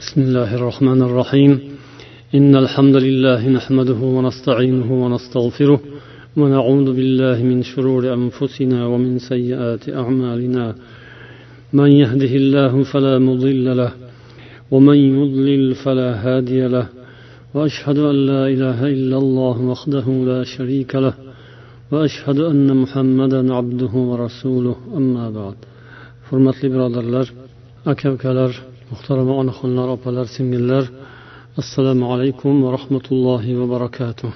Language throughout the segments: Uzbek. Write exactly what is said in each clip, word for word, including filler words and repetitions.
بسم الله الرحمن الرحيم إن الحمد لله نحمده ونستعينه ونستغفره ونعوذ بالله من شرور أنفسنا ومن سيئات أعمالنا من يهده الله فلا مضل له ومن يضلل فلا هادي له وأشهد أن لا إله إلا الله وحده لا شريك له وأشهد أن محمدا عبده ورسوله أما بعد. Hurmatli birodarlar, aka-ukalar, muhtarama onaxonlar, opalar, singillar, assalomu alaykum va rahmatullohi va barakatuh.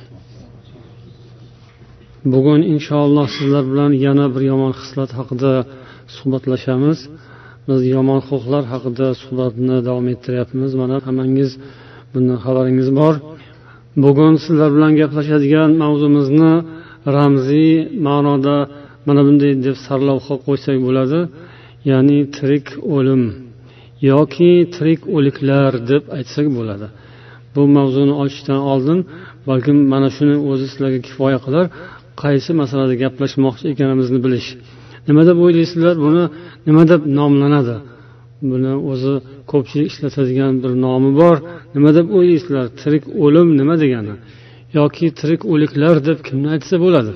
Bugun inshaalloh sizlar bilan yana bir yomon xislat haqida suhbatlashamiz. Biz yomon xulqlar haqida suhbatni davom ettiryapmiz. Mana hammangiz bundan xabaringiz bor. Bugun sizlar bilan gaplashadigan mavzumizni ramziy ma'noda mana bunday deb sarlavha qo'ysak bo'ladi. Ya'ni tirik o'lim yoki tirik o'liklar deb aytsak bo'ladi. Bu mavzuni ochishdan oldin balkim mana shuni o'zi sizlarga kifoya qilar, qaysi masalada gaplashmoqchi ekanimizni bilish. Nima deb o'ylaysizlar, buni nima deb nomlanadi? Buni o'zi ko'pchilik ishlatadigan bir nomi bor. Nima deb o'ylaysizlar? Tirik o'lim nima degani? Yoki tirik o'liklar deb kimni aytsa bo'ladi?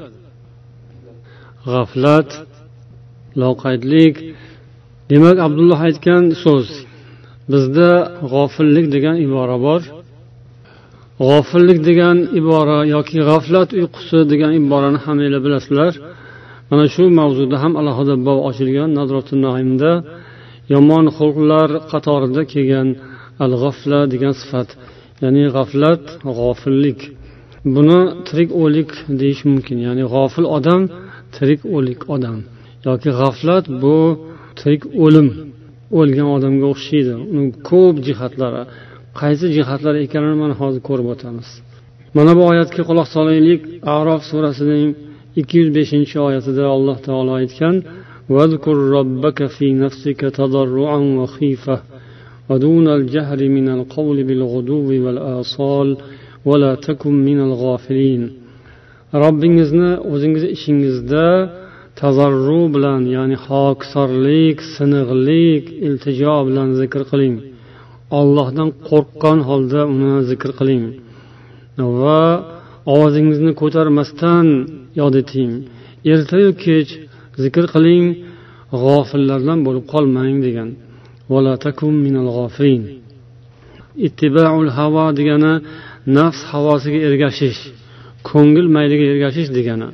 G'aflat, loqaydlik. Demak, Abdulloh aytgan so'z. Bizda g'ofillik degan ibora bor. G'ofillik degan ibora yoki g'aflat uyqusi degan iborani hammanglar bilasizlar. Mana shu mavzuda ham alohida bob ochilgan Nadratun Naimda yomon xulqlar qatorida kelgan al-g'afla degan sifat. Ya'ni g'aflat, g'ofillik. Buni tirik o'lik deyish mumkin. Ya'ni g'ofil odam tirik o'lik odam. Yoki g'aflat bu tirik o'lim, o'lgan odamga o'xshaydi. Uning ko'p jihatlari, qaysi jihatlari ekanini mana hozir ko'rib o'tamiz. Mana bu oyatga quloq solaylik. A'rof surasining ikki yuz beshinchi oyatida Alloh taolo aytgan: "Vazkur robbaka fi nafsika tadarruan va khifa va dunal jahri minal qawli bil ghuduwi val asal va la takum minal ghafilin." Robbingizni o'zingiz ishingizda tazarru bilan, ya'ni xokisorlik, siniqlik, iltijo bilan zikr qiling. Allohdan qo'rqqan holda uni zikr qiling va ovozingizni ko'tarmasdan yod eting. Ertayu kech zikr qiling, g'ofillardan bo'lib qolmang degan. Wala takum minal g'ofilin. Ittiba'ul hawa degani nafs havosiga ergashish, ko'ngil mayliga ergashish degani.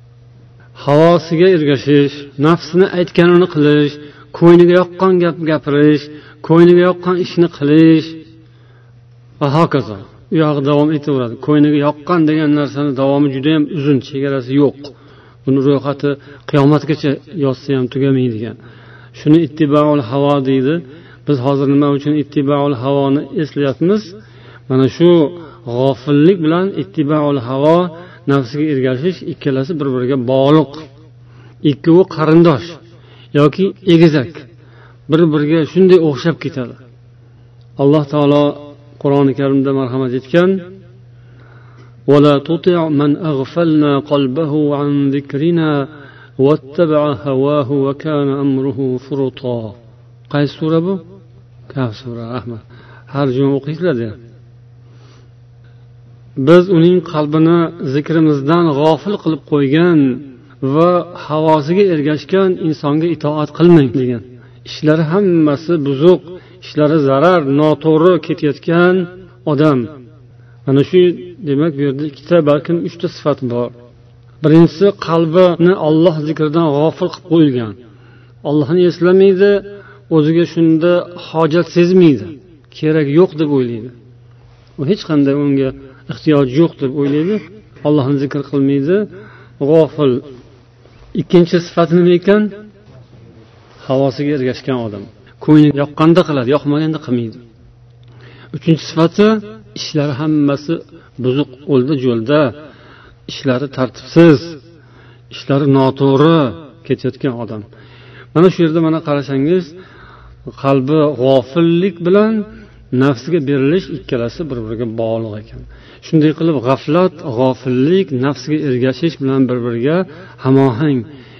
Havosiga ergashish, nafsini aytganini qilish, ko'ngliga yoqqan gap gapirish, ko'ngliga yoqqan ishni qilish va hokazo. U yoq davom etaveradi. Ko'ngliga yoqqan degan narsani davomi juda ham uzun, chegarasi yo'q. Buni ro'yxati qiyomatgacha yozsa ham tugamaydigan. Shuni ittibaul havo deydi. Biz hozir nima uchun ittibaul havoni eslayapmiz? Mana shu g'ofillik bilan ittibaul havo, nafsiga ergashish, ikkalasi bir-biriga bog'liq. Ikkovi qarindosh yoki egizak. Bir-biriga shunday o'xshab ketadi. Alloh taolo Qur'oni Karimda marhamat etgan: "Va la tuti' man aghfalna qalbahu an zikrina wattaba'a hawahu wa kana amruhu furuta." Qaysi sura bu? Kahf sura. Rahmat. Har juma o'qiysizlar-da. Biz uning qalbini zikrimizdan g'ofil qilib qo'ygan va havosiga ergashgan insonga itoat qilmang degan. Ishlari hammasi buzuq, ishlari zarar, noto'g'ri ketayotgan odam. Mana shu demak bu yerda ikkita balkim uchta sifat bor. Birinchisi, qalbini Alloh zikridan g'ofil qilib qo'yilgan. Allohni eslamaydi, o'ziga shunda hojat sezmaydi, kerak yo'q deb o'ylaydi. U hech qanday unga ehtiyoj yo'q deb o'ylaydi, Allohni zikr qilmaydi, g'ofil. Ikkinchi sifati nima ekan? Havosiga ergashgan odam. Ko'ngli yoqqanda qiladi, yoqmaganda qilmaydi. Uchinchi sifati, ishlari hammasi buzuq, o'lda jo'lda, ishlari tartibsiz, ishlari noto'g'ri ketayotgan odam. Mana shu yerda mana qarasangiz, qalbi g'ofillik bilan nafsiga berilish ikkalasi bir-biriga bog'liq ekan. Shunday qilib g'aflat, g'ofillik, nafsiga ergashish bilan bir-biriga hamohang.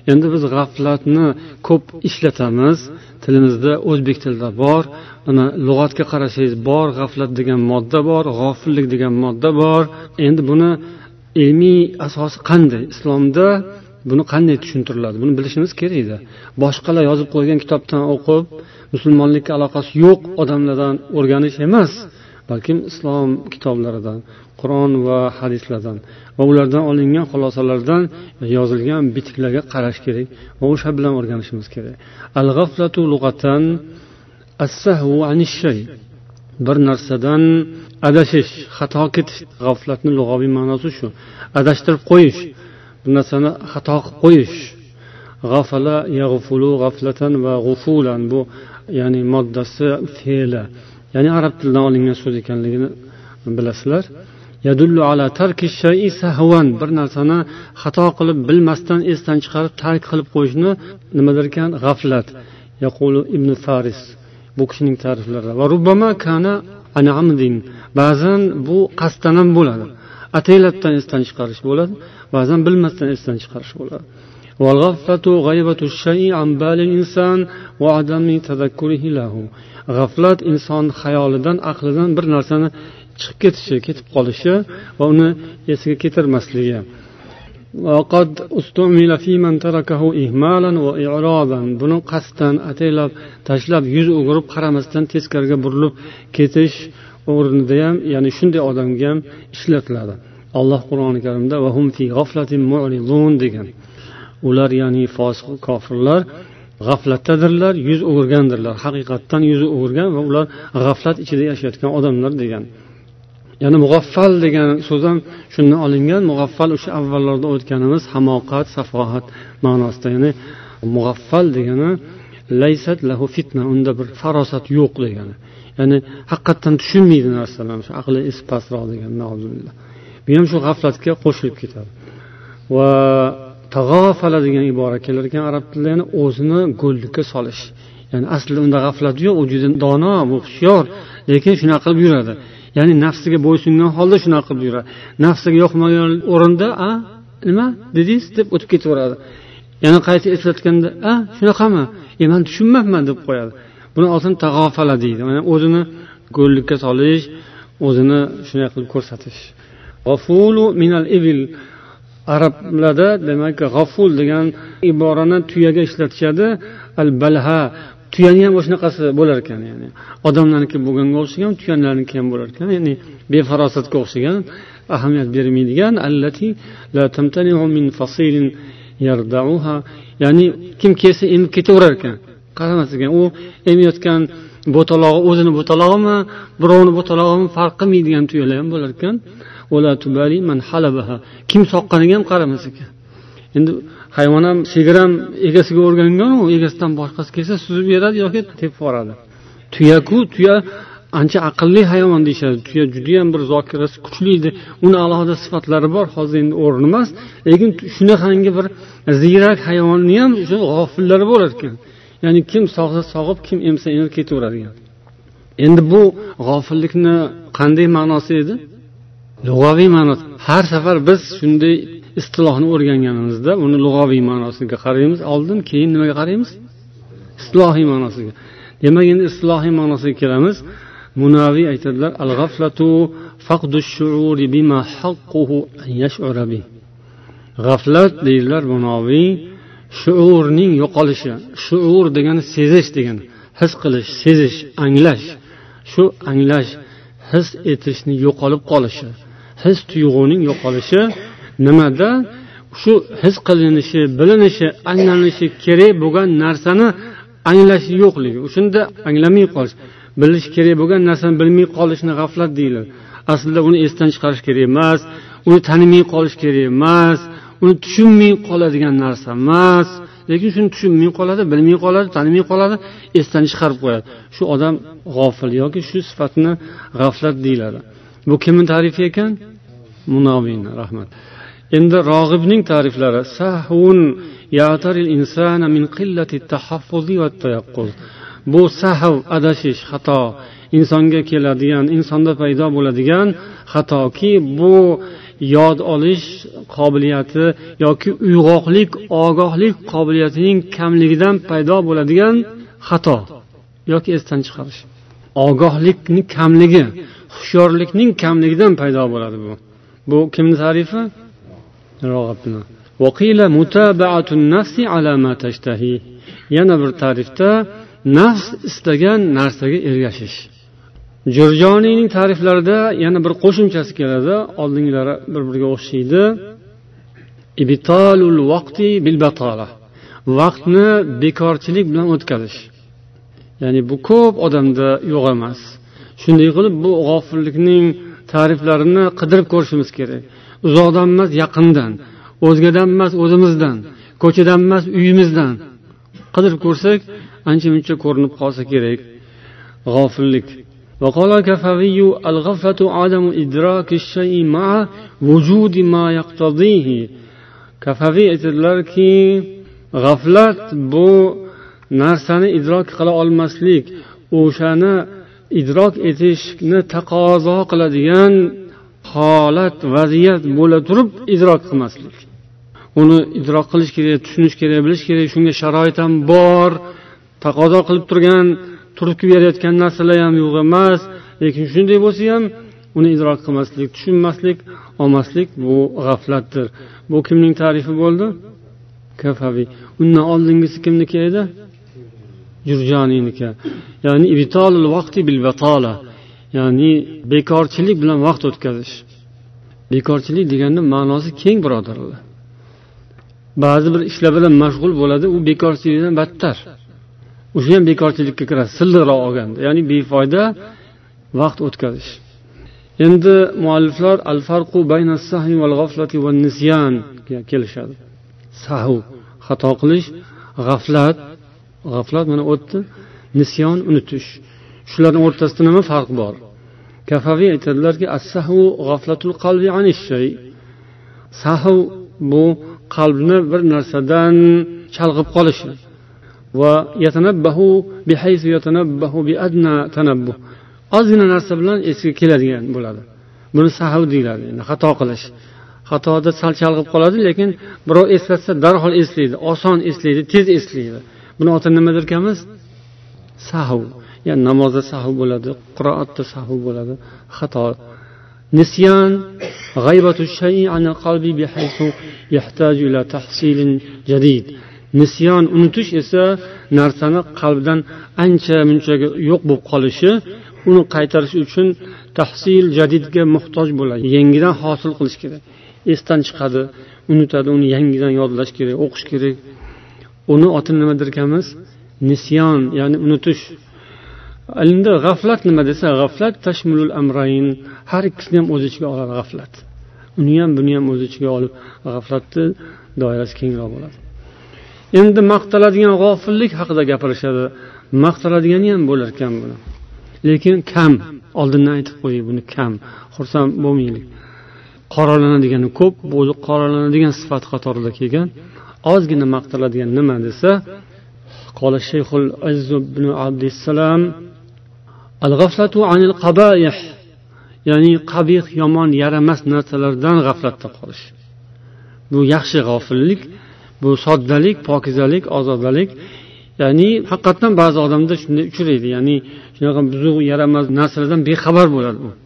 Endi biz g'aflatni ko'p ishlatamiz. Tilimizda o'zbek tilida bor, ana lug'atga qarasangiz bor, g'aflat degan modda bor, g'ofillik degan modda bor. Endi buni ilmiy asosi qanday? Islomda buni qanday tushuntiriladi? Buni bilishimiz kerak edi. Boshqalar yozib qo'ygan kitobdan o'qib, musulmonlikka aloqasi yo'q odamlardan o'rganish emas, balki islom kitoblaridan, Qur'on va hadislardan va ulardan olingan xulosalardan yozilgan bitiklarga qarash kerak va o'sha bilan o'rganishimiz kerak. Al-g'aflatu lughatan as-sahwu anish shay. Bir narsadan adashish, xato ketish. G'aflatning lug'aviy ma'nosi shu. Adashtirib qo'yish, bir narsani xato qilib qo'yish. G'afala yaghfulu g'aflatan va g'ufulan, bu ya'ni moddasi fe'li. Ya'ni arab tilidan olingan so'z ekanligini bilasizlar. Yadullu ala tarki shay'i sahwan, bir narsani xato qilib bilmasdan esdan chiqarib tark qilib qo'yishni nima derkan? G'aflat. Yaqulu Ibn Faris, bu kishining ta'riflari. Va rubbama kana an amdin, ba'zan bu qasddan ham bo'ladi. Ataylatdan esdan chiqarish bo'ladi, ba'zan bilmasdan esdan chiqarish bo'ladi. Wal ghaflatu ghaybatu shay'i an balil inson wa adami tadhakkurihi lahu. G'aflat inson xayolidan, aqlidan bir narsani chiqib ketishi, ketib qolishi va uni esiga keltirmasligi. Vaqad ustumila fi man tarakahu ihmalan va i'radan. Buni qasddan ataylab tashlab, yuz o'girib qaramasdan teskariga burilib ketish o'rnida ham, ya'ni shunday odamga ham ishlatiladi. Alloh Qur'oni Karimda va hum fi g'aflatin mu'ridun degan. Ular ya'ni fosiq kofirlar g'aflatdadirlar, yuz o'girgandirlar. Haqiqatdan yuz o'girgan va ular g'aflat ichida yashayotgan odamlar degan. Ya'ni mug'affal degan so'z ham shundan olingan. Mug'affal o'sha avvallarda o'tganimiz hamoqat, safohat ma'nosida. Ya'ni mug'affal degani laysat lahu fitna, unda bir farosat yo'q degani. Ya'ni haqiqatan tushunmaydi narsalarni, shu aqli esi pastroq degan. Na'uzubillah. Bu ham shu g'aflatga qo'shilib ketadi. Va tag'afala degan ibora kelar ekan arab tilida, ya'ni o'zini go'llikka solish. Ya'ni aslida unda g'aflat yo'q, u juda dono, bu hushyor, lekin shunaqa qilib yuradi. Ya'ni nafsiga bo'ysungan holda shunaqa qilib yuradi. Nafsiga yoqmagan o'rinda, "A, nima dedingiz?" deb o'tib ketaveradi. Yana qayta eslatganda, "A, shunaqami? E, men tushunmayapman" deb qo'yadi. Buni oldin tag'afala deydi. Ya'ni o'zini go'llikka solish, o'zini shunday qilib ko'rsatish. G'afulu minal ibil. Arablarda demak g'aful degan iborani tuyaga ishlatishadi. Al-balha, tuyani ham o'shanaqasi bo'lar ekan, ya'ni odamlarniki bo'lganga o'xshagan, tuyanlarniki ham bo'lar ekan, ya'ni befarosatga o'xshagan, ahamiyat bermaydigan. Allati la tamtani'u min fasilin yarda'uha, ya'ni kim kelsa emib ketaverar ekan, qaramas ekan. U emayotgan bo'talog'i o'zini bo'talog'imi, birovni bo'talog'imi farq qilmaydigan tuyalar ham bo'lar ekan. Wala tubali man halabaha, kim soqqaniga ham qaramas ekan. Endi hayvon ham, sigir ham egasiga o'rgangan, u egasidan boshqasi kelsa suzib beradi yoki tepib yuboradi. Tuya-ku, tuya ancha aqlli hayvon deyshadi. Tuya juda ham bir zokirasi kuchli edi. Uni alohida sifatlari bor, hozir endi o'rin emas. Lekin shunaqangi bir ziyrak hayvonni ham shu g'ofillari bo'lar ekan. Ya'ni kim sog'sa sog'ib, kim emsa emib ketaveradigan. Endi bu g'ofillikni qanday ma'nosi edi? Lug'aviy ma'nosi. Har safar biz shunday istilohni o'rganganimizda uni lug'aviy ma'nosiga qaraymiz, oldin keyin nimaga qaraymiz? Istilohiy ma'nosiga. Demak, endi istilohiy ma'nosiga kelamiz. Munaviy aytadilar, al-g'aflatu faqdu ash-shu'uri bima haqquhu an yash'ura bi. G'aflat deydilar Munaviy, shuurning yo'qolishi. Shuur degani sezish degani, his qilish, sezish, anglash. Shu anglash, his etishni yo'qolib qolishi. His tuyg'uning yo'qolishi nimada? Shu his qilinishi, bilinishi, anglanishi kerak bo'lgan narsani anglashi yo'qligi. Shunda anglamay qolish, bilish kerak bo'lgan narsani bilmay qolishni g'aflat deyiladi. Aslida uni esdan chiqarish kerak emas, uni tanimay qolish kerak emas, uni tushunmay qoladigan narsa emas. Lekin shuni tushunmay qoladi, bilmay qoladi, tanimay qoladi, esdan chiqarib qo'yadi. Shu odam g'ofil yoki shu sifatni g'aflat deyiladi. Bu kimning ta'rifi ekan? Munaviyning, rahmat. Endi Rog'ibning ta'riflari: sahun ya'taril insana min qillati tahaffuzi va tayaqquz. Bu sahv, adashish, xato insonga keladigan, insonda paydo bo'ladigan xatoki, bu yod olish qobiliyati yoki uyg'oqlik, ogohlik qobiliyatining kamligidan paydo bo'ladigan xato yoki esdan chiqarish. Ogohlikning kamligi, hushyorlikning kamligidan paydo bo'ladi bu. Bu kimning ta'rifi? Rog'ibni. Waqila mutaba'atun nafsi ala ma tashtahi. Yana bir ta'rifda nafs istagan narsaga ergashish. Jurjoniyning ta'riflarida yana bir qo'shimchasi keladi, oldingilari bir-biriga o'xshaydi. Ibtalul vaqti bil batala. Vaqtni bekorchilik bilan o'tkazish. Ya'ni bu ko'p odamda yo'q emas. Shunday qilib bu g'ofillikning ta'riflarini qidirib ko'rishimiz kerak. Uzoqdan emas, yaqindan, o'zgadan emas, o'zimizdan, ko'chadan emas, uyimizdan qidirib ko'rsak, ancha-muncha ko'rinib qolsa kerak g'ofillik. وقال كفوي الغفلة عدم إدراك الشيء مع وجود ما يقتضيه. Kafavi aytadilarki, g'aflat bu narsani idrok qila olmaslik, o'shani idrok etishni taqozo qiladigan holat, vaziyat bo'la turib idrok qilmaslik. Uni idrok qilish kerak, tushunish kerak, bilish kerak, shunga sharoit ham bor, taqozo qilib turgan, turib berayotgan narsalar ham yo'q emas, lekin shunday bo'lsa ham uni idrok qilmaslik, tushunmaslik, olmaslik bu g'aflatdir. Bu kimning ta'rifi bo'ldi? Kafavi. Undan oldingisi kimniki edi? Jurjoniyniki. Ya'ni ibtalul vaqti bil batala. Ya'ni bekorchilik bilan vaqt o'tkazish. Bekorchilik deganning ma'nosi keng, birodarlar. Ba'zi bir ishlar bilan mashg'ul bo'ladi, u bekorchilikdan battar. O'sha ham bekorchilikka kiradi, silliqroq olganda. Ya'ni befoyda vaqt o'tkazish. Endi mualliflar al-farqu bayna as-sahwi wal g'aflati wan nisyan kelishadi. Sahv, xato qilish, g'aflat, g'aflat mana o'tdi, nisyon, unutish. Shularning o'rtasida nima farq bor? Kafavi aytadilarki, as-sahvu g'aflatul qalbi anish shay. Sahv bu qalbni bir narsadan chalg'ib qolishi. Va yatanabbahu bihaythu yatanabbahu bi adna tanabbuh. Ozgina narsa bilan esga keladigan bo'ladi. Buni sahv deyiladi, ya'ni xato qilish. Xatoda sal chalg'ib qoladi, lekin birov eslatsa darhol eslaydi, oson eslaydi, tez eslaydi. Buni otini nima derkanmiz? Sahv. Ya'ni namozda sahv bo'ladi, qiroatda sahv bo'ladi, xato. Nisyan g'aybatu shay'i anil qalbi bihaythu yahtaju ila tahsilin jadid. Nisyon, unutish esa narsani qalbdan ancha munchaga yo'q bo'lib qolishi, uni qaytarish uchun tahsil jadidga muhtoj bo'ladi. Yangidan hosil qilish kerak. Esdan chiqadi, unutadi, uni yangidan yodlash kerak, o'qish kerak. Uni otini nima derkanmiz? Nisyon, ya'ni unutish. Endi g'aflat nima desa, g'aflat tashmulul amrayn, har ikkisini ham o'z ichiga oladi g'aflat. Uni ham, buni ham o'z ichiga olib, g'aflatni doirasi kengroq bo'ladi. Endi maqtaladigan g'ofillik haqida gapirishadi. Maqtaladigani ham bo'lar ekan buni. Lekin kam. Oldindan aytib qo'ying, buni kam. Xursand bo'lmaylik. Qoralanadigan ko'p, bu qoralanadigan sifat qatorida kelgan. Ozgina maqtaladigan nima desa, qola Shayxul Azz ibn Abdussalam al-g'aflatu anil qabaih. Ya'ni qabih, yomon, yaramas narsalardan g'aflatda qolish. Bu yaxshi g'ofillik. Bu soddalik, pokizalik, ozodalik. Ya'ni haqiqatan ba'zi odamda shunday uchraydi. Ya'ni shunaqa buzuq, yaramas narsalardan bexabar bo'ladi u.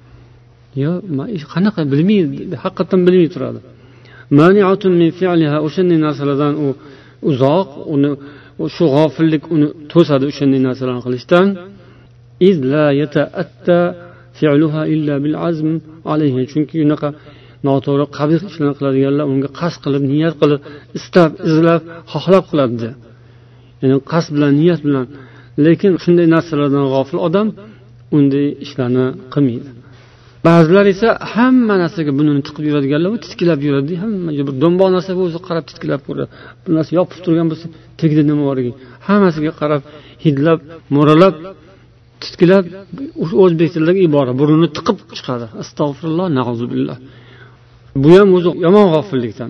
Yo, qanaqa bilmaydi, haqiqatan bilmay turadi. Mani'atun min fi'liha, o'shanday narsalardan u uzoq, uni shu g'ofillik uni to'sadi o'shanday narsalarni qilishdan. Iz la yata'atta fi'luha illa bil azm alayhi. Chunki unaqa noto'g'ri, qabih ishlarni qiladiganlar unga qasd qilib, niyat qilib, istab, izlab, xohlab qiladi. Ya'ni qasd bilan, niyat bilan. Lekin shunday narsalardan g'ofil odam unday ishlarni qilmaydi. Ba'zilar esa hamma narsaga buni tiqib yuradiganlar, u titkilab yuradi, hammaga bir do'mboq narsaga o'zi qarab titkilab ko'radi. Bu narsa yopib turgan bo'lsa, tagida nima bor ekan? Hammasiga qarab, hidlab, mo'ralab, titkilab, o'zbek tilidagi ibora, burnini tiqib chiqadi. Astag'firulloh, na'uzubillah. Bu ham o'zi yomon g'ofillikdan.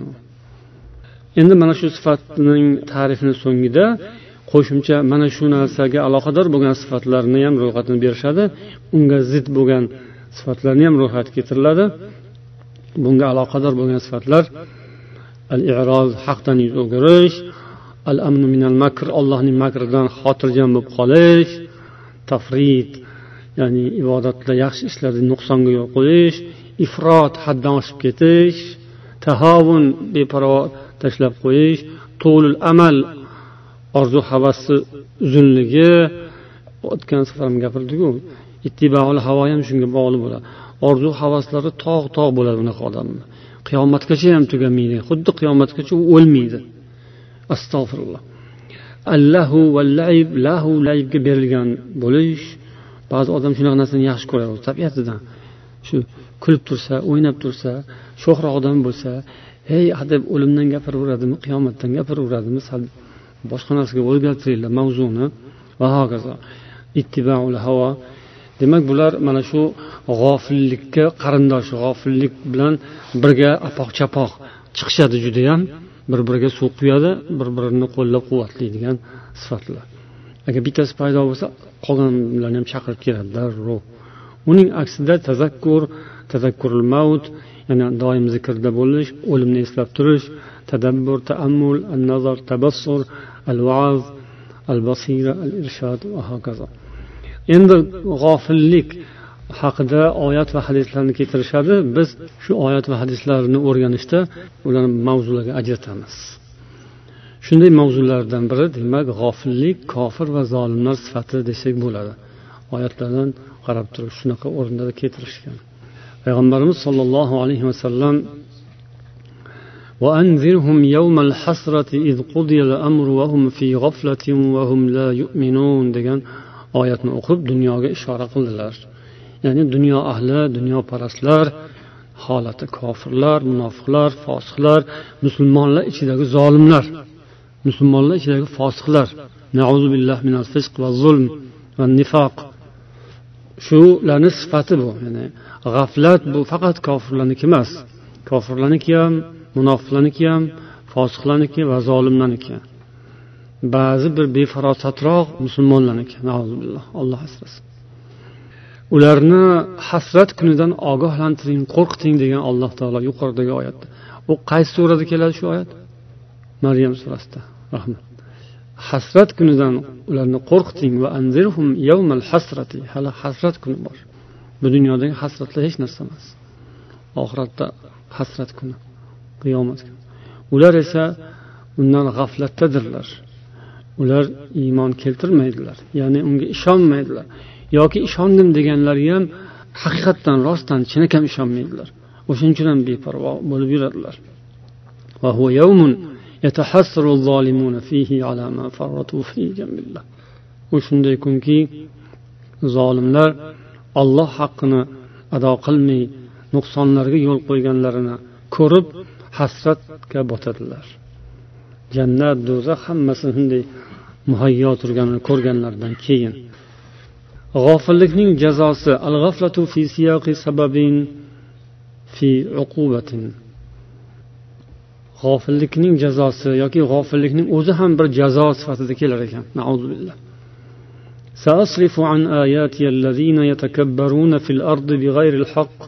Endi mana shu sifatning ta'rifini so'ngida qo'shimcha mana shu narsaga aloqador bo'lgan sifatlarni ham ro'yxatini berishadi. Unga zid bo'lgan sifatlarni ham ro'yxatga keltiriladi. bunga aloqador bo'lgan sifatlar: al-i'roz, haqdan yuz o'girish; al-amnu minal makr, Allohning makridan xotirjam bo'lib qolish; tafrid, ya'ni ibodatda yaxshi ishlarda nuqsonga yo'l qo'yish; ifrot, haddan oshib ketish; tahovun, beparvo tashlab qo'yish; to'lul amal, orzu havasi uzunligi. O'tgan safar ham gapirdik-ku, ittibaul havo ham shunga bog'liq bo'ladi. Orzu havaslari tog' tog' bo'ladi unaqa odamni. Qiyomatgacha ham tugamaydi. Xuddi qiyomatgacha u o'lmaydi. Astag'firulloh. Allahu val laib, lahu laibga berilgan bo'lish. Ba'zi odam shunaqa narsani yaxshi ko'radi tabiatidan. Shu kulib tursa, o'ynab tursa, sho'xroq odam bo'lsa, hey deb o'limdan gapiraveradimi, qiyomatdan gapiraveradimi, sal boshqa narsaga o'zgartiringlar mavzuni va hokazo. Ittibaul havo. Demak, bular mana shu g'ofillikka qarindosh, g'ofillik bilan birga apoq-chapoq chiqishadi juda ham, bir-biriga suv quyadi, bir-birini qo'llab-quvvatlaydigan sifatlar. Agar bittasi paydo bo'lsa, qolganlarni ham chaqirib keladi darrov. Uning aksida tazakkur, tazakkurul maut, ya'ni doim zikrda bo'lish, o'limni eslab turish, tadabbur, ta'ammul, an-nazar, tabassur, al-va'z, al-basira, al-irshad va hokazo. Endi g'ofillik haqida oyat va hadislarni keltirishadi. Biz shu oyat va hadislarni o'rganishda ularni mavzularga ajratamiz. Shunday mavzulardan biri, demak, g'ofillik, kofir va zolimlar sifati desak bo'ladi. Oyatlardan qarab turib shunaqa o'rinlarda keltirishgan. Payg'ambarimiz sollallohu alayhi vasallam va anzirhum yawmal hasrati iz qudiya al-amru wa hum fi ghaflatin wa hum la yu'minun degan oyatni o'qib dunyoga ishora qildilar. Ya'ni dunyo ahli, dunyo parastlar holati, kofirlar, munofiqlar, fosiqlar, musulmonlar ichidagi zolimlar, musulmonlar ichidagi fosiqlar, na'uzu billahi minal fisq va zulm va nifoq. Shularning sifati bu. Ya'ni g'aflat bu faqat kofirlarniki emas. Kofirlarniki ham, munofiqlarniki ham, fosiqlarniki va zolimlarniki. Ba'zi bir befarosatroq musulmonlarniki, na'uzubillah, Alloh asrasin. Ularni hasrat kunidan ogohlantiring, qo'rqiting degan Alloh taolo yuqoridagi oyatda. Bu qaysi surada keladi shu oyat? Maryam surasida. Rahmat. Hasrat kunidan ularni qo'rqiting va anzirhum yawmal hasrati. Hali hasrat kuni bor. Bu dunyodagi hasratlar hech narsa emas. Oxiratda hasrat kuni, qiyomat kuni. Ular esa undan g'aflatdadirlar. Ular iymon keltirmaydilar, ya'ni unga ishonmaydilar. Yoki ishondim deganlari ham haqiqatdan, rostdan, chinakam ishonmaydilar. O'shuning uchun ham beparvo bo'lib yuradilar. Va huwa yawmun yatahassaru az-zalimuna fihi ala ma farratu fi jambillah. U shunday kunki, zolimlar Alloh haqqini ado qilmay, nuqsonlarga yo'l qo'yganlarini ko'rib hasratga botadilar. Jannat, do'zax hammasi shunday muhayyo turganini ko'rganlardan keyin. G'ofillikning jazosi: al-ghaflatu fi siyaqi sababin fi uqubatin. G'ofillikning jazosi yoki g'ofillikning o'zi ham bir jazo sifatida kelar ekan. Na'uzubillah. Sa'asrifu an ayati allazina yatakabbaruna fil ardi bighayri al-haqq.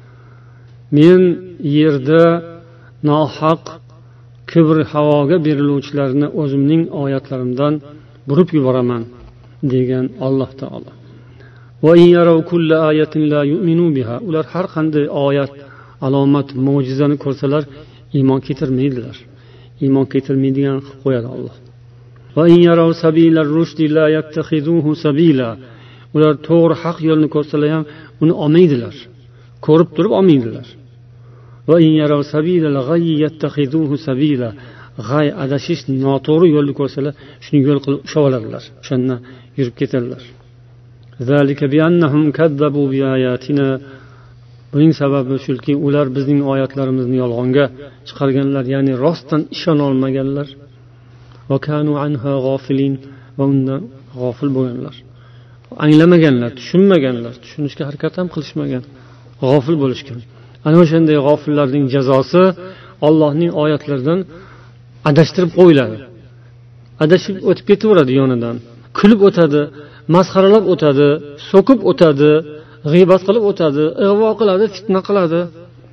Men yerda nohaq kibr havoga beriluvchilarni o'zimning oyatlarimdan burib yuboraman degan Alloh taolo. Va in yaraw kulla ayatin la yu'minu biha. Ular har qanday oyat, alomat, mo'jizani ko'rsalar iymon keltirmaydilar. Iymon keltirmaydigan qilib qo'yadi Alloh. Va in yaraw sabila ar-rushdi la yattakhiduhu sabila. Ular to'g'ri haq yo'lni ko'rsalar ham uni olmaydilar. Ko'rib turib olmaydilar. Va in yaraw sabila al-ghayy yattakhiduhu sabila. G'ay adashish, noto'g'ri yo'lni ko'rsalar, shuni yo'l qilib ushlab oladilar. O'shandan yurib ketadilar. Zalika bi annahum kadzabu bi ayatina. Buning sababi shuki, ular bizning oyatlarimizni yolg'onga chiqarganlar, ya'ni rostdan ishona olmaganlar. Va kanu anha g'ofilin. Va undan g'ofil bo'lganlar. Anglamaganlar, tushunmaganlar, tushunishga harakat ham qilishmagan. G'ofil bo'lishgan. Ana o'shanday g'ofillarning jazosi Allohning oyatlaridan adashtirib qo'yiladi. Adashib o'tib ketaveradi yonidan. Kulib o'tadi, masxaralab o'tadi, so'kib o'tadi, g'iybat qilib o'tadi, ig'vo qiladi, fitna qiladi.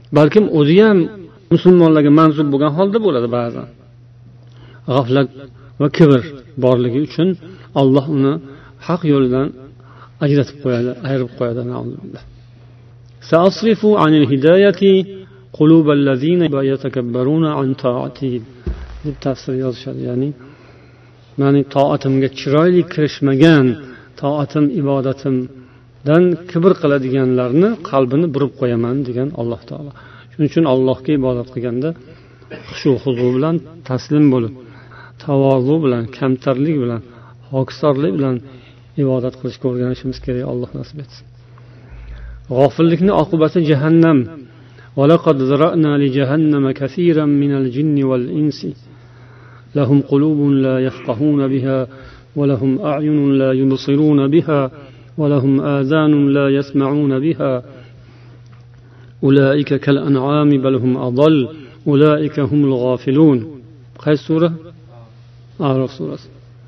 balkim o'zi ham musulmonlarga mansub bo'lgan holda bo'ladi ba'zan. G'aflat va kibr borligi uchun Alloh uni haq yo'lidan ajratib qo'yadi, ayirib qo'yadi. Sa'asrifu 'anil hidayati qulubal ladzina yatakabbaruna 'an ta'ati. deb tafsir yozishadi. Ya'ni meni toatimga chiroyli kirishmagan, toatim ibodatimdan kibr qiladiganlarni qalbini burib qo'yaman degan Alloh taolo. Shuning uchun Allohga ibodat qilganda xushu xuzu bilan, taslim bo'lib, tavozu bilan, kamtarlik bilan, hokisorlik bilan ibodat qilishga o'rganishimiz kerak. Alloh nasib etsin. G'ofillikning oqibati jahannam. وَلَقَدْ ذَرَأْنَا لِجَهَنَّمَ كَثِيرًا مِنَ الْجِنِّ وَالْإِنسِ لَهُمْ قُلُوبٌ لَا يَفْقَهُونَ بِهَا وَلَهُمْ أَعْيُنٌ لَا يُبْصِرُونَ بِهَا وَلَهُمْ آذَانٌ لَا يَسْمَعُونَ بِهَا أُولَئِكَ كَالْأَنْعَامِ بَلْ هُمْ أَضَلُّ أُولَئِكَ هُمُ الْغَافِلُونَ. Qaysi sura? A'rof surasi.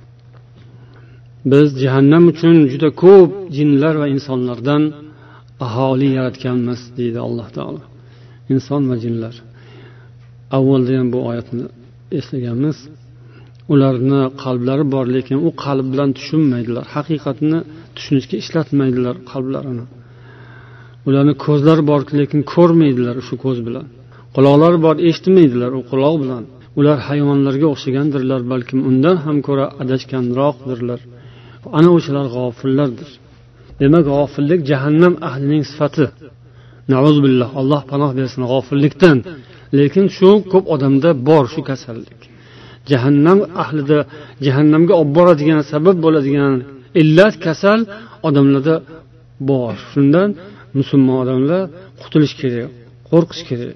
Biz jahannam uchun juda ko'p jinlar va insonlardan aholi yaratganmiz deydi Alloh taolo. Inson va jinlar. Avvalda ham bu oyatni eslaganmiz. Ularni qalblari bor, lekin u qalb bilan tushunmaydilar. Haqiqatni tushunishga ishlatmaydilar qalblarini. Ularning ko'zlari bor, lekin ko'rmaydilar shu ko'z bilan. Quloqlari bor, eshitmaydilar u quloq bilan. Ular hayvonlarga o'xshagandirlar, balkim undan ham ko'ra adashganroqdirlar. Ana o'shalar g'ofillardir. Demak, g'ofillik jahannam ahlining sifati. Na'uzubillah, Alloh panoh bersin g'ofillikdan. Lekin shu ko'p odamda bor shu kasallik. Jahannam ahlida jahannamga olib boradigan sabab bo'ladigan illat, kasal odamlarda bor. Shundan musulmon odamlar qutulish kerak, qo'rqish kerak.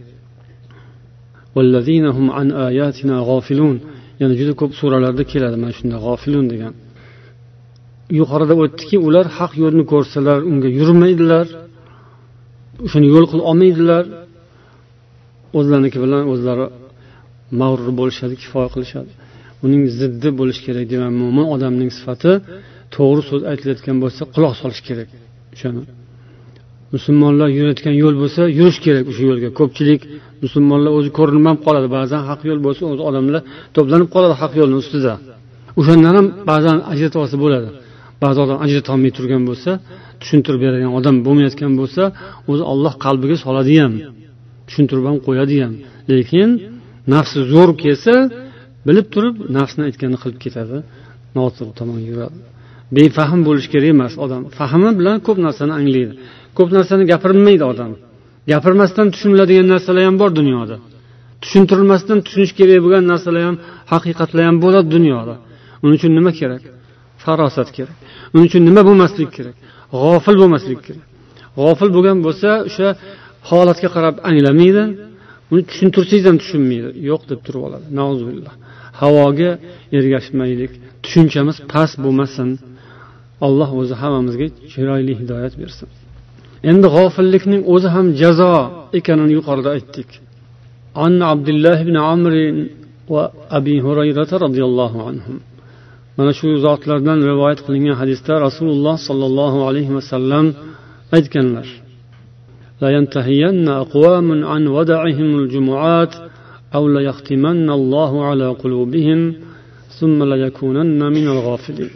Vallazina hum an ayatina g'ofilun. Ya'ni juda ko'p suralarda keladi mana shunda g'ofilun degan. Yuqorida o'tdiki, ular haq yo'lni ko'rsalar, unga yurmaydilar. O'shani yo'l qila olmaydilar. O'zlariniki bilan o'zlari mag'rur bo'lishadi, kifoya qilishadi. Uning ziddi bo'lish kerak degan mo'min odamning sifati to'g'ri so'z aytilayotgan bo'lsa, quloq solish kerak. O'shani musulmonlar yurayotgan yo'l bo'lsa, yurish kerak o'sha yo'lga. Ko'pchilik musulmonlar o'zi ko'rinmay qoladi. Ba'zan haq yo'l bo'lsa, o'zi odamlar to'planib qoladi haq yo'lning ustida. O'shandan ham ba'zan ajratib olsa bo'ladi. Ba'zi odam ajrata olmay turgan bo'lsa, tushuntirib beradigan odam bo'lmayotgan bo'lsa, o'zi Alloh qalbiga soladi ham, tushuntirib ham qo'yadi ham. Lekin nafsi zo'r kelsa, bilib turib nafsini aytganini qilib ketadi, noto'g'ri tomon yuradi. Befahm bo'lish kerak emas odam. Fahmi bilan ko'p narsani anglaydi. Ko'p narsani gapirmaydi odam. Gapirmasdan tushuniladigan narsalar ham bor dunyoda. Tushuntirilmasdan tushunish kerak bo'lgan narsalar ham, haqiqatlar ham bo'ladi dunyoda. Uning uchun nima kerak? Farosat kerak. Uning uchun nima bo'lmaslik kerak? G'ofil bo'lmaslik kerak. G'ofil bo'lgan bo'lsa, o'sha holatga qarab anglamaydi, uni tushuntirsangiz ham tushunmaydi. Yo'q deb turib oladi. Nauzubillah. Havoga ergashmaylik. Tushunchamiz past bo'lmasin. Alloh o'zi hammamizga chiroyli hidoyat bersin. Endi g'ofillikning o'zi ham jazo ekanini yuqorida aytdik. An Abdullah ibn Amr va Abi Hurayra radhiyallohu anhum. Mana shu zotlardan rivoyat qilingan hadisda Rasululloh sallallohu alayhi va sallam aytganlar: La yantahiyanna aqwamun an wada'ihim al-jumu'at aw la yahtimanna Allohu ala qulubihim thumma la yakunanna min al-ghafilin.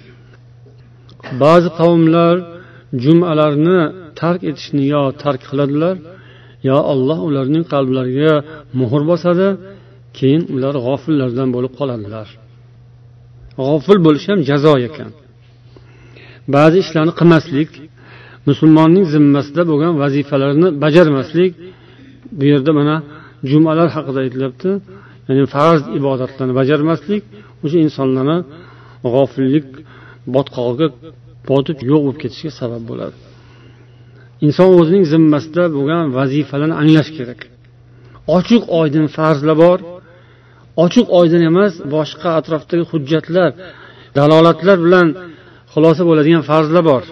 Ba'zi qavmlar jum'alarni tark etishni yo tark qiladilar, yo Alloh ularning qalblariga muhr bosadi, keyin ular g'ofillardan bo'lib qoladilar. G'ofil bo'lish ham jazo ekan. Ba'zi ishlarni qilmaslik, musulmonning zimmasida bo'lgan vazifalarni bajarmaslik, bu yerda mana jumalar haqida aytilyapti. Ya'ni farz ibodatlarni bajarmaslik o'sha insonlarni g'ofillik botqog'iga botib yo'q bo'lib ketishiga sabab bo'ladi. Inson o'zining zimmasida bo'lgan vazifalarni anglash kerak. Ochiq oydin farzlar bor. Ochiq oydin emas, boshqa atrofdagi hujjatlar, dalolatlar bilan xulosa bo'ladigan farzlar bor.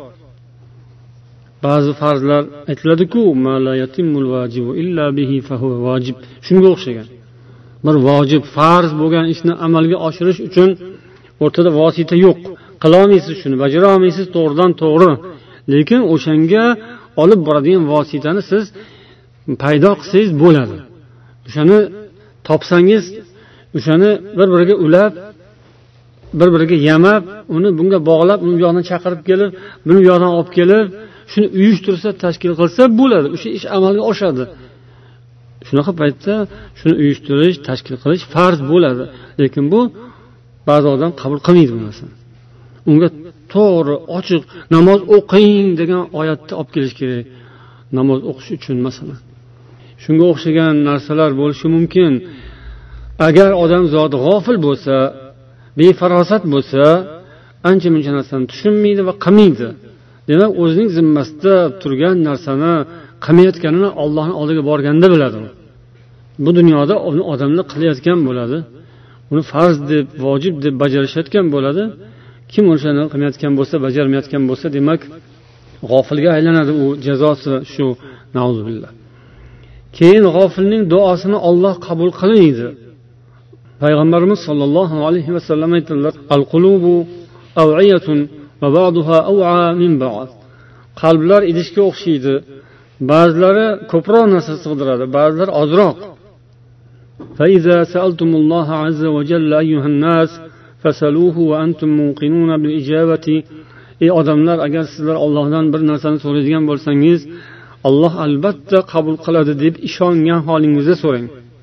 Ba'zi farzlar aytiladi-ku, ma la yatimul vajibu illa bihi fa huwa vojib. Shunga o'xshagan. Bir vojib, farz bo'lgan ishni amalga oshirish uchun o'rtada vosita yo'q. Qila olmaysiz shuni, bajara olmaysiz to'g'ridan to'g'ri. Lekin o'shanga olib boradigan vositani siz paydo qilsangiz bo'ladi. O'shani topsangiz, o'shani bir-biriga ulab, bir-biriga yamab, uni bunga bog'lab, uni yoqdan chaqirib kelib, buni yoqdan olib kelib, shuni uyushtirsa, tashkil qilsa bo'ladi. O'sha ish amalga oshadi. Shunaqa paytda shuni uyushtirish, tashkil qilish farz bo'ladi. Lekin bu ba'zi odam qabul qilmaydi bu narsani. Unga to'g'ri, ochiq namoz o'qing degan oyatni olib kelish kerak. Namoz o'qish uchun masalan. Shunga o'xshagan narsalar bo'lishi mumkin. Agar odam zot g'ofil bo'lsa, befarosat bo'lsa, ancha-muncha narsani tushunmaydi va qilmaydi. Demak, o'zining zimmasida turgan narsani qilmayotganini Allohning oldiga borganda biladi. Bu dunyoda uni odamlar qilayotgan bo'ladi. Uni farz deb, vojib deb bajarishayotgan bo'ladi. Kim o'shani qilmayotgan bo'lsa, bajarmayotgan bo'lsa, demak, g'ofilga aylanadi. U jazosi shu, nauzubillah. Keyin g'ofilning duosini Alloh qabul qilmaydi. Payg'ambarimiz sollallohu alayhi vasallam aytdilar: "Al-qulubu aw'iyatun va ba'duha aw'a min ba'd." Qalblar idishga o'xshaydi. Ba'zilari ko'proq narsa sig'diradi, ba'zilari ozroq. Fa iza sa'altumulloha azza va jalla ayyuhan nas fasaluhu va antum muqinuna bil ijabati. Ey odamlar, agar sizlar Allohdan bir narsani so'raydigan bo'lsangiz, Alloh albatta qabul qiladi deb ishongan holingizda so'rang.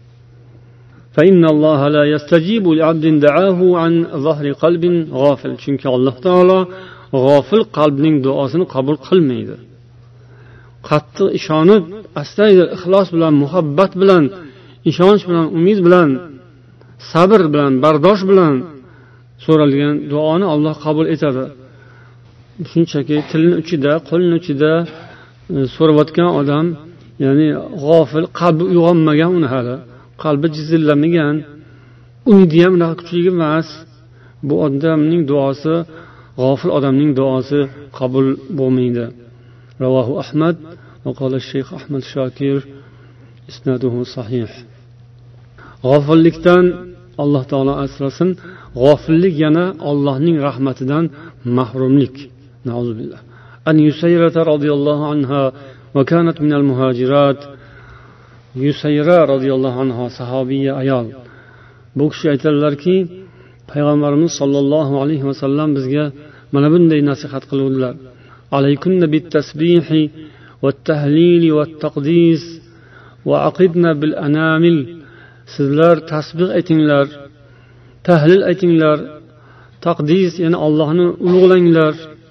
Fa innalloha la yastajibu li'abdin da'ahu an zahri qalbin ghafil. Chunki Alloh taolo g'ofil qalbning duosini qabul qilmaydi. Qattiq ishonib, astoydil ixlos bilan, muhabbat bilan, ishonch bilan, umid bilan, sabr bilan, bardosh bilan so'ralgan duoni Alloh qabul etadi. Shunchaki tilning uchida, qo'lning uchida so'rayotgan odam, ya'ni g'ofil, qalbi uyg'onmagan, uni hali qalbi jizillamagan, umidi ham unaqa kuchli emas. Bu odamning duosi, g'ofil odamning duosi qabul bo'lmaydi. Ravohu Ahmad va qala Shayx Ahmad Shokir isnaduhu sahih. G'ofillikdan Alloh taolo asrasin. G'ofillik yana Allohning rahmatidan mahrumlik. Nauzubillah. An Yusayra radhiyallohu anha va kanat min al-muhajirat. Yusayra radhiyallohu anha sahobiya ayol. Bu kishi aytadilarki, payg'ambarimiz sollallohu alayhi vasallam bizga mana bunday nasihat qiluvdilar: "Alaykunna bit-tasbihi wat-tahlili wat-taqdis va aqidna bil-anamil." Sizlar tasbih aytinglar, tahlil aytinglar, taqdis, ya'ni Allohni ulug'langlar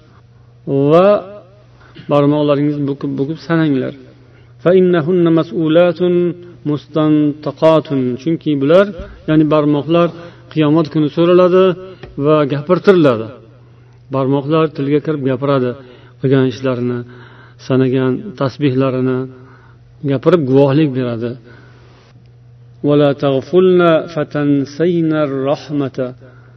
va barmoqlaringizni bukib-bukib sananglar. Fa innahunna mas'ulatun mustantaqatun. Chunki bular, ya'ni barmoqlar qiyomat kuni so'raladi va gapirtiriladi. Barmoqlar tilga kirib gapiradi, qilgan ishlarini, sanagan tasbihlarini gapirib guvohlik beradi. Wala taghfulna fatansayna ar-rahmata.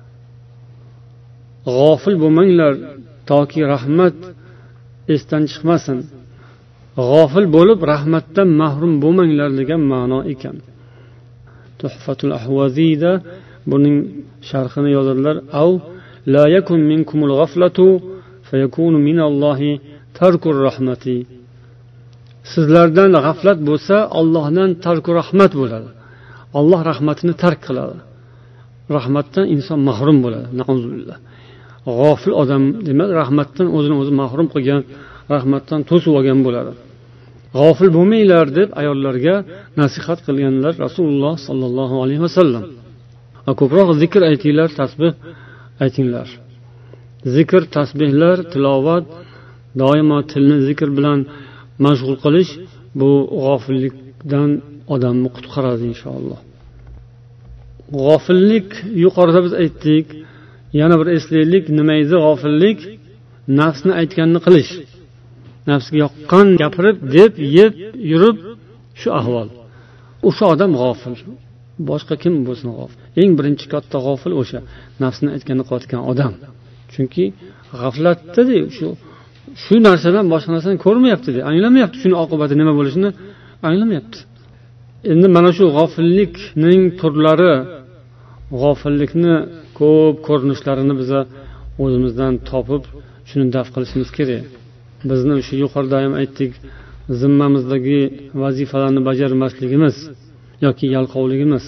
G'ofil bo'lmanglar toki rahmat esdan chiqmasin. G'ofil bo'lib rahmatdan mahrum bo'lmanglar degan ma'no ekan. Tuhfatul Ahvazida buning sharhini yozadilar: "Aw la yakun minkumul ghaflatu fayakunu minallohi tarkur rahmati." Sizlardan g'aflat bo'lsa, Allohdan tarku rahmat bo'ladi. Alloh rahmatini tark qiladi. Rahmatdan inson mahrum bo'ladi. Nauzubillah. G'ofil odam demak rahmatdan o'zini o'zi mahrum qilgan, rahmatdan to'sib olgan bo'ladi. G'ofil bo'lmanglar deb ayollarga nasihat qilganlar Rasululloh sollallohu alayhi vasallam. Va ko'proq zikr aytinglar, tasbih aytinglar. Zikr, tasbihlar, tilovat, doimo tilni zikr bilan mashg'ul qilish bu g'ofillikdan odamni qutqaradi inshaalloh. G'ofillik yuqorida biz aytdik. Yana bir eslaylik, nima edi g'ofillik? Nafsni aytganini qilish. Nafsga yoqqan gapirib, deb, yeb, yurib shu ahvol. O'sha odam g'ofil. Boshqa kim bo'lsin g'ofil. Eng birinchi katta g'ofil o'sha nafsni aytganini qilayotgan odam. Chunki g'aflatda-da shu shu narsadan boshqa narsani ko'rmayapti-da, anglamayapti, shuni oqibati nima bo'lishini anglamayapti. Endi mana shu g'ofillikning turlari, g'ofillikni ko'p ko'rinishlarini biz o'zimizdan topib, shuni daf qilishimiz kerak. Bizni o'sha yuqorida ham aytdik, zimmamizdagi vazifalarni bajarmasligimiz yoki yalqovligimiz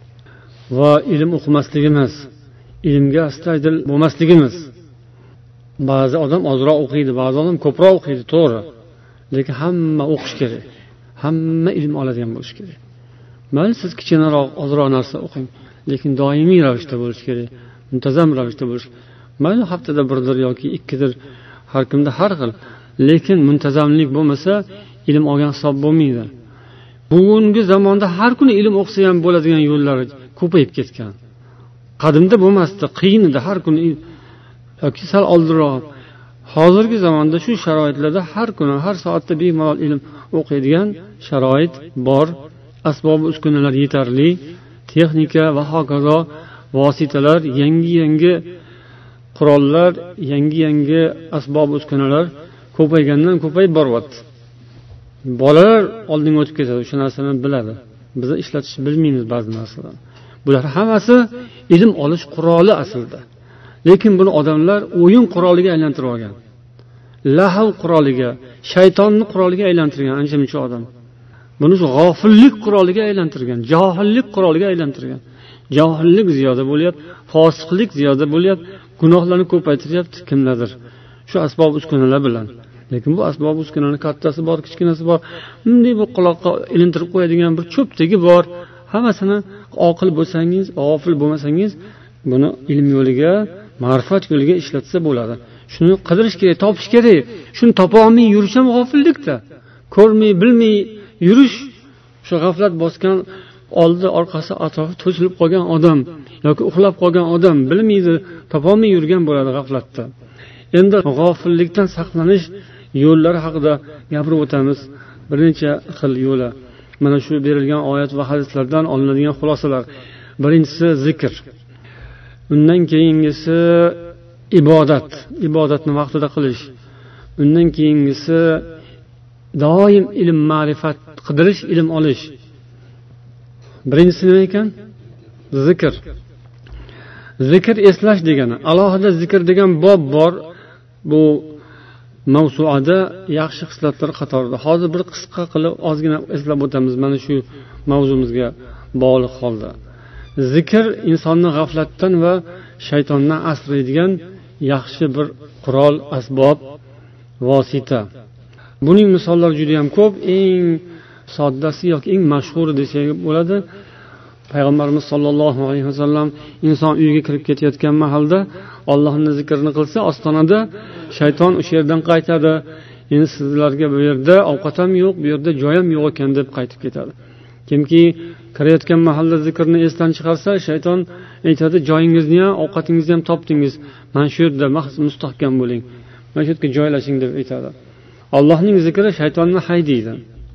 va ilm o'qimasligimiz, ilmga astoydil bo'lmasligimiz. Ba'zi odam ozroq o'qiydi, ba'zi odam ko'proq o'qiydi, to'g'ri. Lekin hamma o'qish kerak. Hamma ilm oladigan bo'lish kerak. Mayli siz kichkinaroq, ozroq narsa o'qing, lekin doimiy ravishda bo'lish kerak, muntazam ravishda bo'lish. Mayli haftada birdir yoki ikkidir, har kimda har xil. Lekin muntazamlik bo'lmasa, ilm olgan hisob bo'lmaydi. Bugungi zamonda har kuni ilm o'qisa ham bo'ladigan yo'llar ko'payib ketgan. Qadimda bo'lmasdi, qiyin edi har kuni yoki sal oldinroq. Hozirgi zamonda shu sharoitlarda har kuni, har soatda bemalol ilm o'qiydigan sharoit bor, asbob uskunalar yetarli, texnika va hokazo vositalar, yangi-yangi qurollar, yangi-yangi asbob uskunalar ko'paygandan ko'payib boryapti. Bolalar oldinga o'tib ketadi, o'sha narsani biladi. Biz ishlatish bilmaymiz ba'zi narsalarni. Bular hammasi ilm olish quroli aslida. Lekin buni odamlar o'yin quroliga aylantirib olgan. Lahv quroliga, shaytonning quroliga aylantirgan ancha-muncha odam. Buni g'ofillik quroliga aylantirgan, johillik quroliga aylantirgan. Johillik ziyoda bo'lyapti, fosiqlik ziyoda bo'lyapti, gunohlarni ko'paytiryapti kimlardir. Shu asbob uskunalar bilan. Lekin bu asbob uskunaning kattasi bor, kichkinasi bor. Bunday bu quloqqa ilintirib qo'yadigan bir cho'ptagi bor. Hammasini oqil bo'lsangiz, g'ofil bo'lmasangiz, buni ilm yo'liga, ma'rifat yo'liga ishlatsa bo'ladi. Shuni qidirish kerak, topish kerak. Shuni topa olmay yurish ham g'ofillikda. Ko'rmay, bilmay yurish, shu g'aflat bosgan, oldi orqasi atrofi to'silib qolgan odam yoki uxlab qolgan odam bilmaydi, topa olmay yurgan bo'ladi g'aflatda. Endi g'ofillikdan saqlanish yo'llari haqida gapirib o'tamiz. Bir necha xil yo'li. Mana shu berilgan oyat va hadislardan olinadigan xulosalar. Birinchisi zikr. Undan keyingisi ibodat, ibodatni vaqtida qilish. Undan keyingisi doim ilm, ma'rifat qidirish, ilm olish. Birinchisi nima ekan? Zikr. Zikr eslash degani. Alohida zikr degan bob bor. Bu mavzuada yaxshi xislatlar qatorida. Hozir bir qisqa qilib ozgina eslab o'tamiz mana shu mavzumizga bog'liq holda. Zikr insonni g'aflatdan va shaytondan asraydigan yaxshi bir qurol, asbob, vosita. Buning misollari juda ham ko'p. Eng soddasi yoki eng mashhuri desak bo'ladi. Payg'ambarimiz sollallohu alayhi vasallam inson uyiga kirib ketayotgan mahalda Allohning zikrini qilsa, ostonada shayton o'sha yerdan qaytadi. Endi sizlarga bu yerda ovqat ham yo'q, bu yerda joy ham yo'q ekan deb qaytib ketadi. Kimki kirayotgan mahalda zikrni esdan chiqarsa, shayton aytadi, joyingizni ham, ovqatingizni ham topdingiz. Mana shu yerda mustahkam bo'ling. Mana shu yerga joylashing deb aytadi. Allohning zikri shaytonni haydaydi.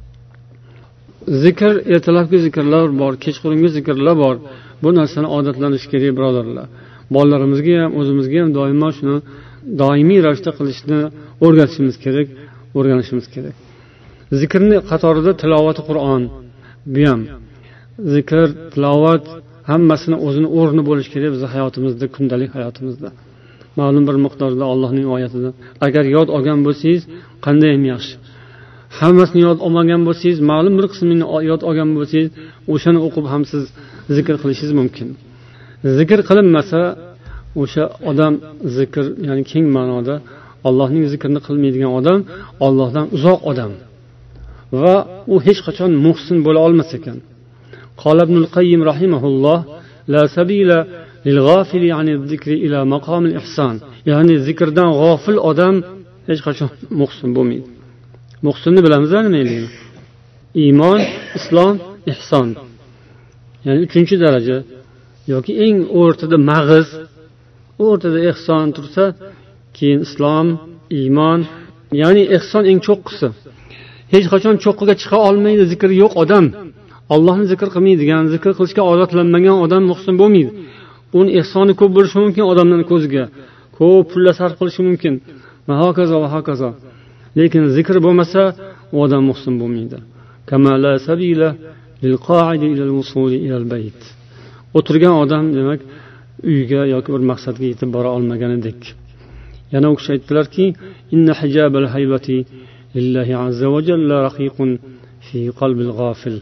Zikr, ertalabki zikrlar bor, kechqurungi zikrlar bor. Bu narsani odatlanish kerak, birodarlar. Bolalarimizga ham, o'zimizga ham doimo shuni doimiy ravishda qilishni o'rgatishimiz kerak, o'rganishimiz kerak. Zikrning qatorida tilovati Qur'on, bu ham zikr, tilovat hammasini o'zini o'rni bo'lish kerak bizning hayotimizda, kundalik hayotimizda. Ma'lum bir miqdorda Allohning oyatida, agar yod olgan bo'lsangiz, qanday ham yaxshi. Hammasini yod olmagan bo'lsangiz, ma'lum bir qismini yod olgan bo'lsangiz, o'shani o'qib ham siz zikr qilishingiz mumkin. Zikr qilinmasa, o'sha odam zikr, ya'ni keng ma'noda Allohning zikrini qilmaydigan odam Allohdan uzoq odam va u hech qachon muhsin bo'la olmas ekan. Qala Ibnul Qayyim rahimahulloh, la sabila lil ghafili ani zikri ila maqam al-ihsan. Ya'ni zikrdan g'ofil odam hech qachon muhsin bo'lmaydi. Muhsinni bilamizlar nima deydi? Iymon, islom, ihson. Ya'ni uchinchi daraja yoki eng o'rtada mag'iz, o'rtada ihson tursa, keyin islom, iymon, ya'ni ihson eng cho'qqisi. Hech qachon cho'qqiga chiqa olmaydi zikri yo'q odam. Allohni zikr qilmaydigan, zikr qilishga odatlanmagan odam muhsin bo'lmaydi. Uning ihsoni ko'p bo'lishi mumkin odamning ko'ziga. Ko'p pul sarf qilishi mumkin. Va hokazo va hokazo. Lekin zikr bo'lmasa, u odam muhsin bo'lmaydi. Kama la sabila lil qa'idi ila al-wusuli ila al-bayt. O'tirgan odam demak uyga yoki bir maqsadga yetib bora olmaganidek. Yana u kishi aytdilarki, inna hijabal haybati لله عز وجل رقيق في قلب الغافل.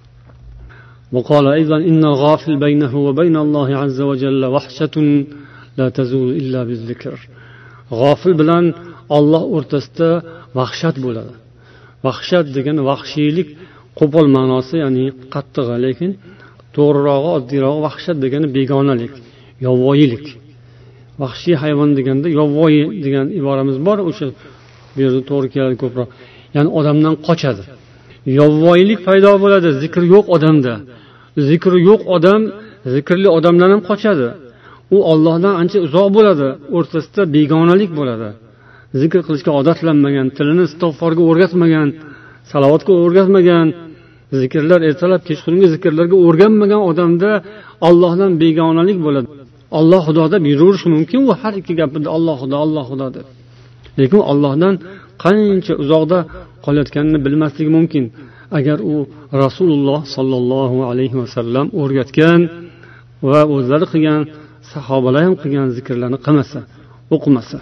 وقال أيضا إن الغافل بينه وبين الله عز وجل وحشة لا تزول إلا بالذكر. G'ofil bilan Alloh o'rtasida vahshat bo'ladi. Vahshat degani vahshiylik, qo'pol ma'nosi, ya'ni qattiq, lekin to'g'rirog'i, oddiyrog'i vahshat degani begonalik, yovvoyilik. Vahshiy hayvon deganda yovvoyi degan iboramiz bor, o'sha bu yerda to'g'ri keladi ko'proq. Ya'ni odamdan qochadi. Yovvoyilik paydo bo'ladi, zikr yo'q odamda. Zikri yo'q odam, zikrli odamdan ham qochadi. U Allohdan ancha uzoq bo'ladi, o'rtasida begonalik bo'ladi. Zikr qilishga odatlanmagan, tilini istig'forga o'rgatmagan, salovatga o'rgatmagan, zikrlar ertalab kechqurungi zikrlarga o'rganmagan odamda Allohdan begonalik bo'ladi. Alloh Xudo deb yuraverishi mumkin, u har ikki gapida Alloh Xudo, Alloh Xudo deb. Lekin Allohdan qancha uzoqda qolayotganini bilmasligi mumkin, agar u Rasululloh sollallohu alayhi vasallam o'rgatgan va o'zlari qilgan, sahobalar ham qilgan zikrlarni qilmasa, o'qimasa.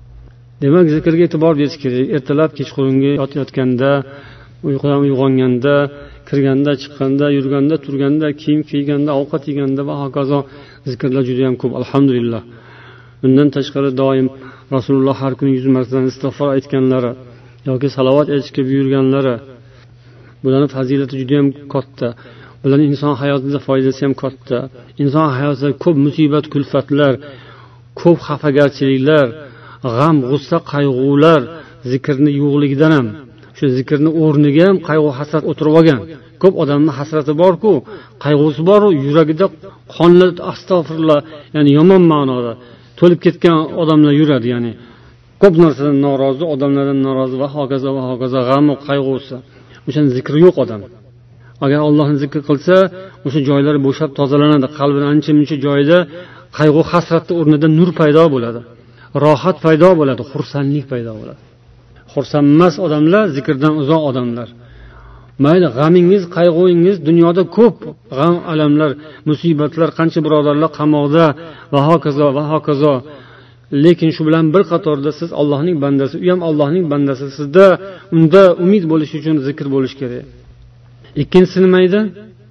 Demak, zikrga e'tibor berish kerak. Ertalab kechqurungi yotayotganda, uyqudan uyg'onganda, kirganda, chiqqanda, yurganda, turganda, kiyim kiyganda, ovqat yeganda va hokazo zikrlar juda ham ko'p, alhamdulillah. Bundan tashqari doim Rasululloh har kuni yuz martadan istig'for aytganlari yoki salovat aytishga buyurganlari, bularning fazilati juda ham katta. Bularning inson hayotida foydasi ham katta. Inson hayotida ko'p musibat, kulfatlar, ko'p xafagarchiliklar, g'am, g'ussa, qayg'ular zikrni yo'qligidan ham, shu zikrni o'rniga ham qayg'u, hasrat o'tirib olgan. Ko'p odamning hasrati bor-ku, qayg'usi bor-ku, yuragida qonlar, astag'firullah, ya'ni yomon ma'noda to'lib ketgan odamlar yuradi, ya'ni ko'p narsadan norozi, odamlardan norozi va hokazo va hokazo, g'am va qayg'usi. O'shaning zikri yo'q odam. Agar Allohni zikr qilsa, o'sha joylari bo'shab tozalanadi, qalbining ancha-muncha joyida qayg'u, hasratning o'rnida nur paydo bo'ladi. Rohat paydo bo'ladi, xursandlik paydo bo'ladi. Xursandmas odamlar zikrdan uzoq odamlar. Mayli g'amingiz, qayg'ungiz dunyoda ko'p, g'am, alamlar, musibatlar, qancha birodarlar qamoqda va hokazo va hokazo. Lekin shu bilan bir qatorda siz Allohning bandasi, u ham Allohning bandasi, sizda unda umid bo'lish uchun zikr bo'lish kerak. Ikkinchisi nima edi?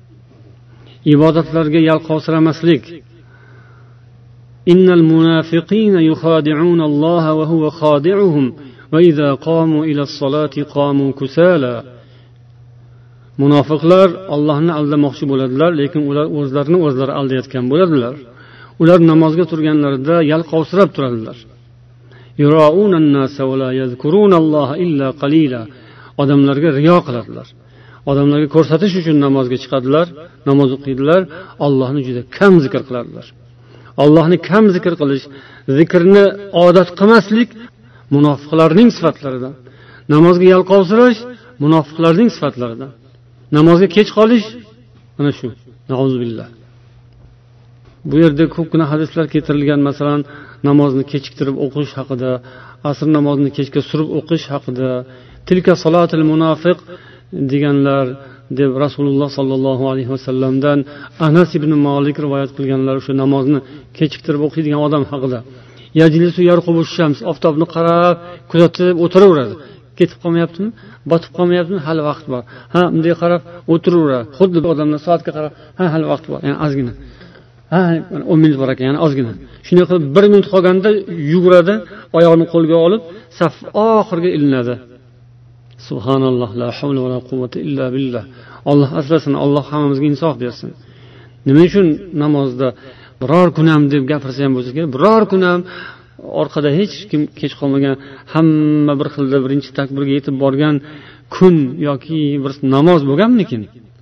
Ibodatlarga yalqovsiramaslik. Innal munafiqina yukhadi'una Alloha va huwa khadi'uhum va idza qamu ila as-salati qamu kusala. Munofiqlar Allohni aldamoqchi bo'ladilar, lekin ular o'zlarini o'zlari aldayotgan bo'ladilar. Ular namozga turganlarida yalqovsirab turadilar. Yura'una an-nasa va la yadhkuruna Alloha illa qalila. Odamlarga riyo qiladilar. Odamlarga ko'rsatish uchun namozga chiqadilar, namoz o'qiydilar, Allohni juda kam zikr qiladilar. Allohni kam zikr qilish, zikrni odat qilmaslik munofiqlarning sifatlaridan. Namozga yalqovsirash munofiqlarning sifatlaridan. Namozga kech qolish mana shu. Nauzubillah. Bu yerda ko'pgina hadislar keltirilgan, masalan, namozni kechiktirib o'qish haqida, asr namozini kechga surib o'qish haqida, tilka salatul munofiq deganlar deb Rasululloh sollallohu alayhi vasallamdan Anas ibn Malik rivoyat qilganlar, o'sha namozni kechiktirib o'qiydigan odam haqida. Yajlisu yarqubu shams, oftobni qarab, kuzatib o'tiraveradi. Ketib qolmayaptimi? Botib qolmayaptimi? Hali vaqt bor. Ha, bunday qarab o'tiraveradi. Xuddi odamlar soatga qarab, ha, hali vaqt bor, ya'ni ozgina. Ha, o'n minut bor ekan, ya'ni ozgina. Shunday qilib bir minut qolganda yuguradi, oyog'ini qo'lga olib, saf oxirga ilinadi. Subhanalloh, la havla va la quvvata illa billah. Alloh asrasin, Alloh hammamizga insof bersin. Nima uchun namozda biror kun ham deb gapirsa ham bo'lsa kerak, biror kun ham orqada hech kim kech qolmagan, hamma bir xilda birinchi takbirga yetib borgan kun yoki bir namoz bo'lganmikin?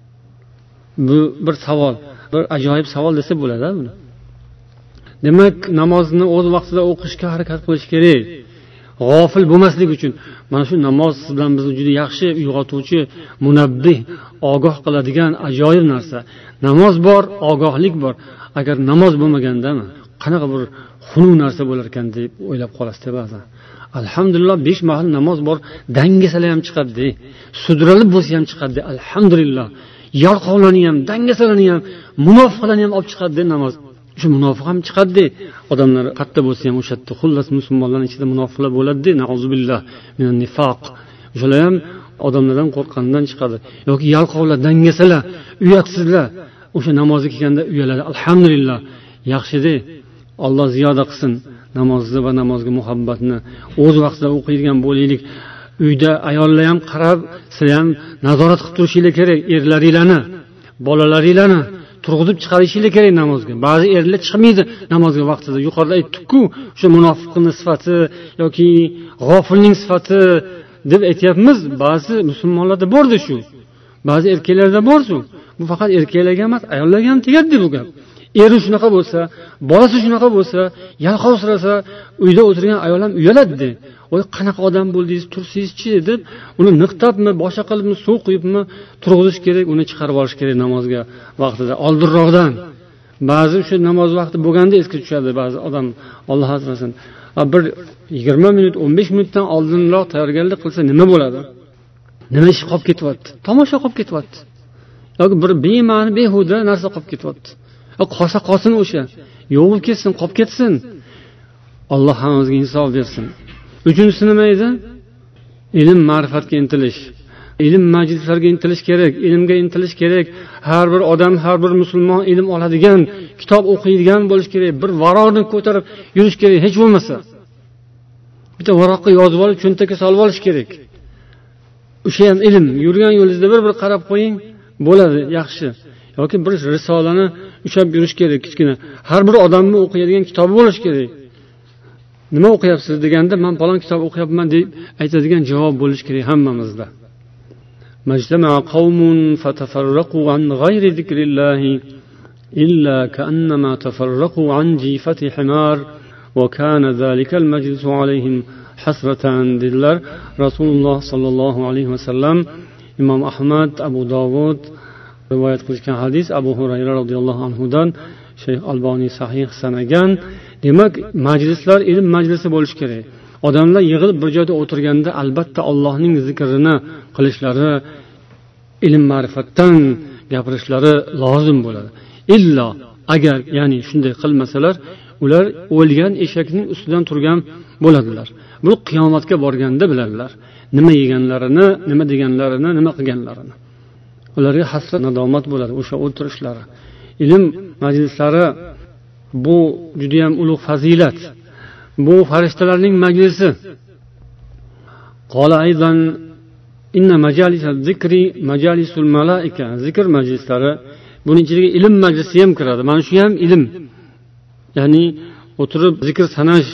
Bu bir savol, bir ajoyib savol desa bo'ladi buni. Demak, namozni o'z vaqtida o'qishga harakat qilish kerak. G'ofil bo'lmaslik uchun. Mana shu namoz siz bilan bizni juda yaxshi uyg'otuvchi, munabbih, ogoh qiladigan ajoyib narsa. Namoz bor, ogohlik bor. Agar namoz bo'lmagandami, qanaqa bir xunuk narsa bo'lar ekan deb o'ylab qolasiz ba'zan. Alhamdulillah besh mahal namoz bor, dangasalar ham chiqadi, sudralib bo'lsa ham chiqadi. Alhamdulillah. Yalqovlarni ham, dangasalarni ham, munofiqlarni ham olib chiqadi namoz. Shu munofiq ham chiqadi. Odamlar qatta bo'lsa ham o'sha yerda, xullas musulmonlarning ichida munofiqlar bo'ladi, nauzubillah minan nifoq. o'shalar ham odamlardan qo'rqqandan chiqadi yoki yalqovlar, dangasalar, uyatsizlar o'sha namozga kelganda uyaladi. Alhamdulillah, yaxshi-da. Alloh ziyoda qilsin namozni va namozga muhabbatni. O'z vaqtida o'qiydigan bo'laylik. Uyda ayollar ham qarab, sizlar ham nazorat qilib turishingiz kerak. Erlaringlarni, bolalaringlarni turg'izib chiqarishingiz kerak namozga. Ba'zi erlar chiqmaydi namozga vaqtida. Yuqorida aytdik-ku, o'sha munofiqning sifati yoki g'ofilning sifati deb aytyapmiz. Ba'zi musulmonlarda bordi shu. Ba'zi erkaklarda bor shu. Bu faqat erkaklarga emas, ayollarga ham tegadi bu gap. Eri shunaqa bo'lsa, bolasi shunaqa bo'lsa, yalqovsirasa, uyda o'tirgan ayol ham uyaladi. Voy, qanaqa odam bo'ldingiz, tursiz-chi deb, uni niqtabmi, boshqa qilibmi, suv quyibmi, turg'izish kerak, uni chiqarib olish kerak namozga vaqtida, oldinroqdan. Ba'zi shu namoz vaqti bo'lganda esga tushadi ba'zi odam, Alloh asrasin. Bir yigirma minut, o'n besh minutdan oldinroq tayyorgarlik qilsa nima bo'ladi? Nima ish qolib ketyapti? Tomosha qolib ketyapti. Yoki bir bema'ni, behuda narsa qolib ketyapti. Qolsa qolsin o'sha. Yo'q bo'lib ketsin, qolib ketsin. Alloh hammamizga insof bersin. Uchinchisi nima edi? Ilm, ma'rifatga intilish. Ilm majlislarga intilish kerak, ilmga intilish kerak. Har bir odam, har bir musulmon ilm oladigan, kitob o'qiydigan bo'lish kerak. Bir varoqni ko'tarib yurish kerak, hech bo'lmasa. Bitta varoqqa yozib olib, cho'ntakka solib olish kerak. O'sha ham ilm. Yurgan yo'lingizda bir-bir qarab qo'ying, bo'ladi, yaxshi. Yoki bir risolani ushlab yurish kerak, kichkina. Har bir odamning o'qiydigan kitobi bo'lish kerak. Nima o'qiyapsiz deganda, men falon kitob o'qiyapman deb aytadigan javob bo'lish kerak hammamizda. Majtama'a qaumun fatafarraqu an ghayri zikrillahi illa ka'annama tafarraqu an jifati himar wa kana zalika al-majlisu alayhim hasratan dillar. Rasululloh sallallohu alayhi va sallam, Imom Ahmad, Abu Dovud rivoyat qilgan hadis, Abu Hurayra radhiyallohu anhudan Shayx Alboniy sahih sanagan. Demak, majlislar ilm majlisi bo'lishi kerak. Odamlar yig'ilib bir joyda o'tirganda albatta Allohning zikrini qilishlari, ilm ma'rifatdan gapirishlari lozim bo'ladi. Illo agar, ya'ni shunday qilmasalar, ular o'lgan eshakning ustidan turgan bo'ladilar. Bu qiyomatga borganda biladilar. Nima yeganlarini, nima deganlarini, nima qilganlarini. Ularga hasrat, nadomat bo'ladi o'sha o'tirishlari. Ilm majlislari bu juda ham ulug' fazilat. Bu farishtalarning majlisi. Qala aydan inna majalisaz zikri majalisul malaika. Zikr majlislari, buning ichiga ilm majlisi ham kiradi. Mana shu ham ilm. Ya'ni o'tirib zikr sanash,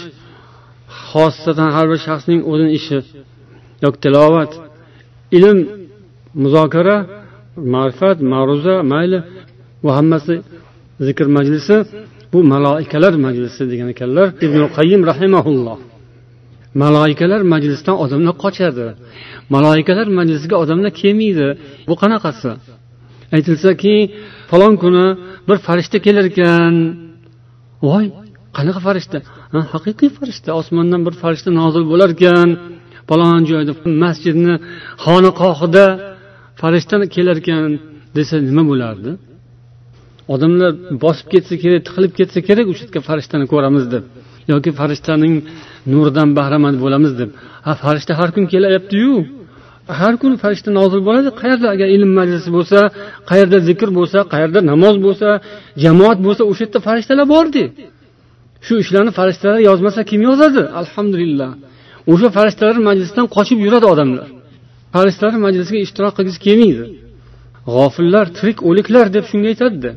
xossatan har bir shaxsning o'zining ishi. Yoki tilovat, ilm, muzokara, ma'rifat, ma'ruza, mayli, bu hammasi zikr majlisi. Bu malaikalar majlisi degan ekanlar. Ibn Qayyim rahimahulloh. Malaikalar majlisdan odamlar qochadi. Malaikalar majlisiga odamlar kelmaydi. Bu qanaqasi? Aytilsaki, falon kuni bir farishta kelar ekan. Voy, qanaqa farishta? Ha, haqiqiy farishta. Osmondan bir farishta nozil bo'lar ekan. Falon joyda masjidni xonaqohida farishta kelar ekan desa nima bo'lardi? Odamlar bosib ketsa kerak, tiqilib ketsa kerak, o'sha yerga farishtani ko'ramiz deb, yoki farishtaning nuridan bahramand bo'lamiz deb. Ha, farishta har kun kelyapti-yu. Har kun farishta nozil bo'ladi. Qayerda agar ilm majlisi bo'lsa, qayerda zikr bo'lsa, qayerda namoz bo'lsa, jamoat bo'lsa, o'sha yerda farishtalar bordi. Shu ishlarni farishtalar yozmasa kim yozadi? Alhamdulillah. O'sha farishtalar majlisidan qochib yuradi odamlar. Farishtalar majlisiga ishtirok qilgisi kelmaydi. G'ofillar, tirik o'liklar deb shunga aytadi.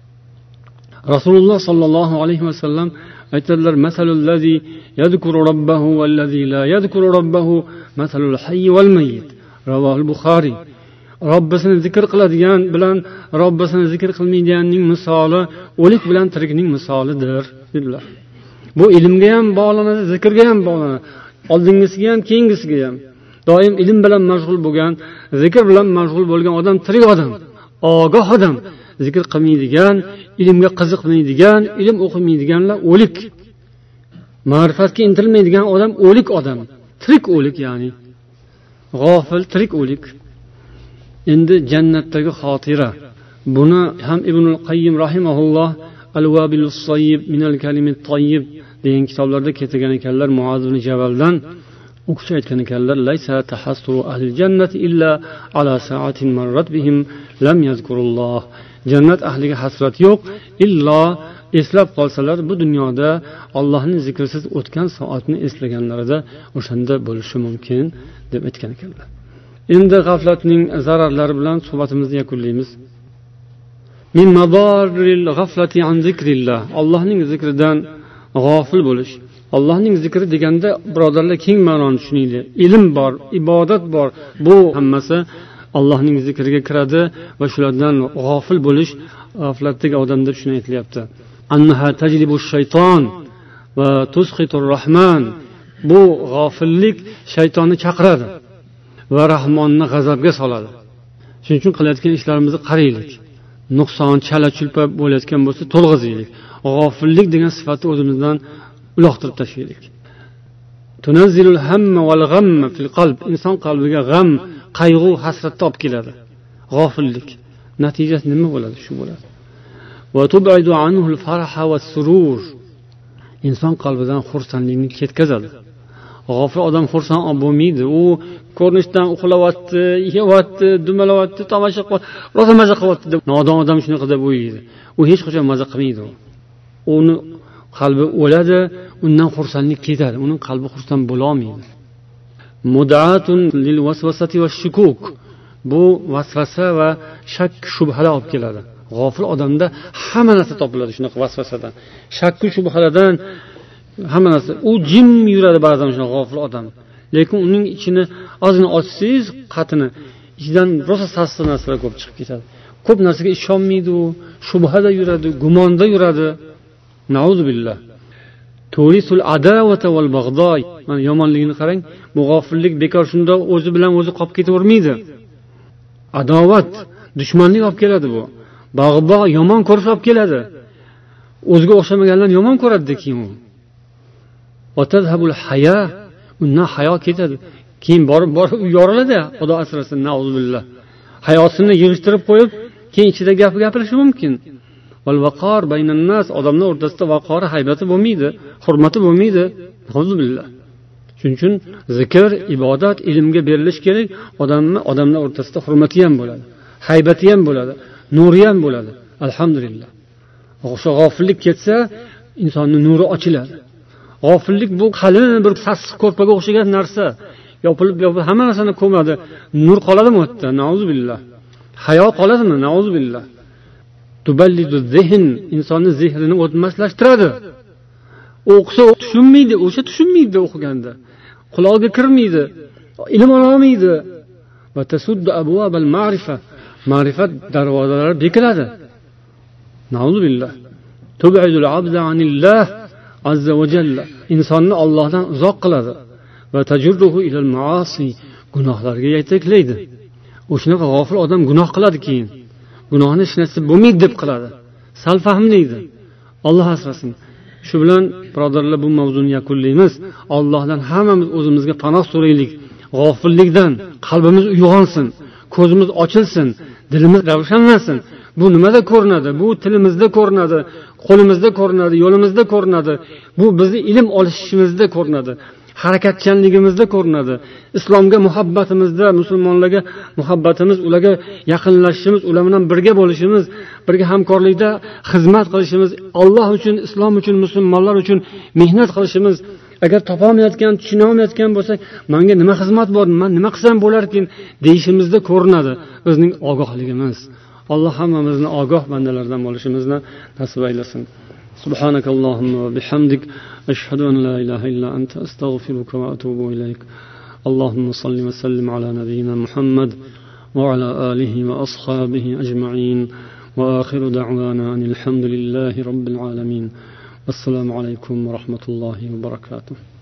Rasululloh sallallohu alayhi va sallam aytadilar: "Masalul lazi yadhkuru robbahu val lazi la yadhkuru robbahu masalul hayy val mayyit." Ravohul Buxoriy. Robbisini zikr qiladigan bilan Robbisini zikr qilmaydiganning misoli o'lik bilan tirikning misolidir dedilar. Bu ilmga ham bog'lanadi, zikrga ham bog'lanadi. Oldingisiga ham, keyingisiga ham. Doim ilm bilan mashg'ul bo'lgan, zikr bilan mashg'ul bo'lgan odam tirik odam, ogoh odam. Zikr qilmaydigan, ilmga qiziqmaydigan, ilm o'qimaydiganlar o'lik. Ma'rifatga intilmaydigan odam o'lik odam, tirik o'lik ya'ni. G'ofil, tirik o'lik. Endi jannatdagi xotira. Buni ham Ibnul Qayyim rahimahulloh Al-Wabilus Sayyib minal kalimit tayyib degan kitoblarda keltirgan ekanlar. Muaz ibn Jabaldan u kishi aytgan ekanlar: laysa tahassuru ahli jannati illa ala sa'atin marrat bihim lam yazkurulloh. Jannat ahliga hasrat yo'q, illo eslab qolsalar bu dunyoda Allohning zikrsiz o'tgan soatni eslaganlarida o'shanda bo'lishi mumkin deb aytgan ekanlar. Endi g'aflatning zararlari bilan suhbatimizni yakunlaymiz. Min madarril g'aflati an zikrillah. Allohning zikridan g'ofil bo'lish. Allohning zikri deganda birodarlar keng ma'noni tushuninglar. Ilm bor, ibodat bor. Bu hammasi Allohning zikriga kiradi va shulardan g'ofil bo'lish g'aflatdagi odamda shuni aytilyapti. Annaha tajlibu shayton va tusqitur rahman. Bu g'ofillik shaytonni chaqiradi va Rahmonni g'azabga soladi. Shuning uchun qilayotgan ishlarimizni qaraylik. Nuqson, chala-chulpa bo'layotgan bo'lsa to'lg'izaylik. G'ofillik degan sifatni o'zimizdan uloqtirib tashlaylik. Tunazzilul hamma wal ghamma fil qalb. Inson qalbiga g'am, qayg'u, hasratni olib keladi. G'ofillik. Natijasi nima bo'ladi? Shu bo'ladi. Va tub'idu anhu al-faraha was-surur. Inson qalbidan xursandlikni ketkazadi. G'ofil odam xursand bo'lmaydi. U ko'rinishdan uxlayapti, yeyapti, dumalayapti, tomosha qilyapti, rosa maza qilyapti deb nodon odam shunaqa deb o'ylaydi. U hech qachon maza qilmaydi. Uni qalbi o'ladi, undan xursandlik ketadi. Uning qalbi xursand bo'la olmaydi. Mud'atun lil waswasati wash-shukuk. Bu vasvasa va shak shubhalar olib keladi. G'ofil odamda hamma narsa topiladi shunaqa vasvasadan. Shak shubhalardan hamma narsa. U jim yuradi ba'zan shunaqa g'ofil odam. Lekin uning ichini ozgina ochsangiz, qatini ichidan rosa sassiq narsalar ko'p chiqib ketadi. Ko'p narsaga ishonmaydi u, shubhada yuradi, gumonda yuradi. Nauzu billah. Turisul adawata wal bag'do. Mana yomonligini qarang, bu g'ofillik bekor shunda o'zi bilan o'zi qolib ketavermaydi. Adovat, dushmanlik olib keladi bu. Bag'do yomon ko'rish olib keladi. O'ziga o'xshamaganlarni yomon ko'radi keyin u. Otadhabul haya, undan hayo ketadi. Keyin borib borib yoriladi, Xudo asrasin, nauzubillah. Hayosini yig'ishtirib qo'yib, keyin ichida gap gapirishi mumkin. Val vaqor baynan nas, odamlar o'rtasida vaqori, haybati bo'lmaydi, hurmati bo'lmaydi. Nauzubillah. Shuning uchun zikr, ibodat, ilmga berilish kerak. Odamni odamlar o'rtasida hurmati ham bo'ladi, haybati ham bo'ladi, nuri ham bo'ladi. Alhamdulillah. O'sha g'ofillik ketsa, insonning nuri ochiladi. G'ofillik bu qalin bir sassiq ko'rpaga o'xshagan narsa. Yopilib, yopilib hamma narsani ko'madi. Nur qoladimi u yerda? Nauzubillah. Hayo qoladimi? Nauzubillah. Tuballidu zihn, insonning zehrini o'tmaslashtiradi. O'qisa tushunmaydi, o'sha tushunmaydi o'qiganda. Quloqiga kirmaydi, ilm ola olmaydi. Va tasuddu abwabal ma'rifa, ma'rifat darvozalari bekiladi. Nauzubillah. Tub'idul abda anillah azza va jalla, insonni Allohdan uzoq qiladi va tajurruhu ilal maasi, gunohlarga yetaklaydi. O'shanaqa g'ofil odam gunoh qiladi, keyin gunohni hech narsa bo'lmaydi deb qiladi. Sal fahmlaydi. Alloh asrasin. Shu bilan birodarlar bu mavzuni yakunlaymiz. Allohdan hammamiz o'zimizga panoh so'raylik. G'ofillikdan qalbimiz uyg'onsin, ko'zimiz ochilsin, dilimiz ravshanlansin. Bu nimada ko'rinadi? Bu tilimizda ko'rinadi, qo'limizda ko'rinadi, yo'limizda ko'rinadi. Bu bizni ilm olishimizda ko'rinadi, harakatchanligimizda ko'rinadi. Islomga muhabbatimizda, musulmonlarga muhabbatimiz, ularga yaqinlashishimiz, ular bilan birga bo'lishimiz, birga hamkorlikda xizmat qilishimiz, Alloh uchun, islom uchun, musulmonlar uchun mehnat qilishimiz. Agar topolmayotgan, tushuna olmayotgan bo'lsak, menga nima xizmat bor, men nima qilsam bo'larkin deyishimizda ko'rinadi bizning ogohligimiz. Alloh hammamizni ogoh bandalardan bo'lishimizni nasib aylasin. Subhanakallohumma va bihamdik, ashhadu an la ilaha illa anta, astaghfiruka va atubu ilayk. Allohumma salli va sallim ala nabiyyina Muhammad va ala alihi va ashabihi ajma'in. Va akhiru da'wana alhamdulillahi robbil alamin. Assalomu alaykum va rahmatullohi va barakatuh.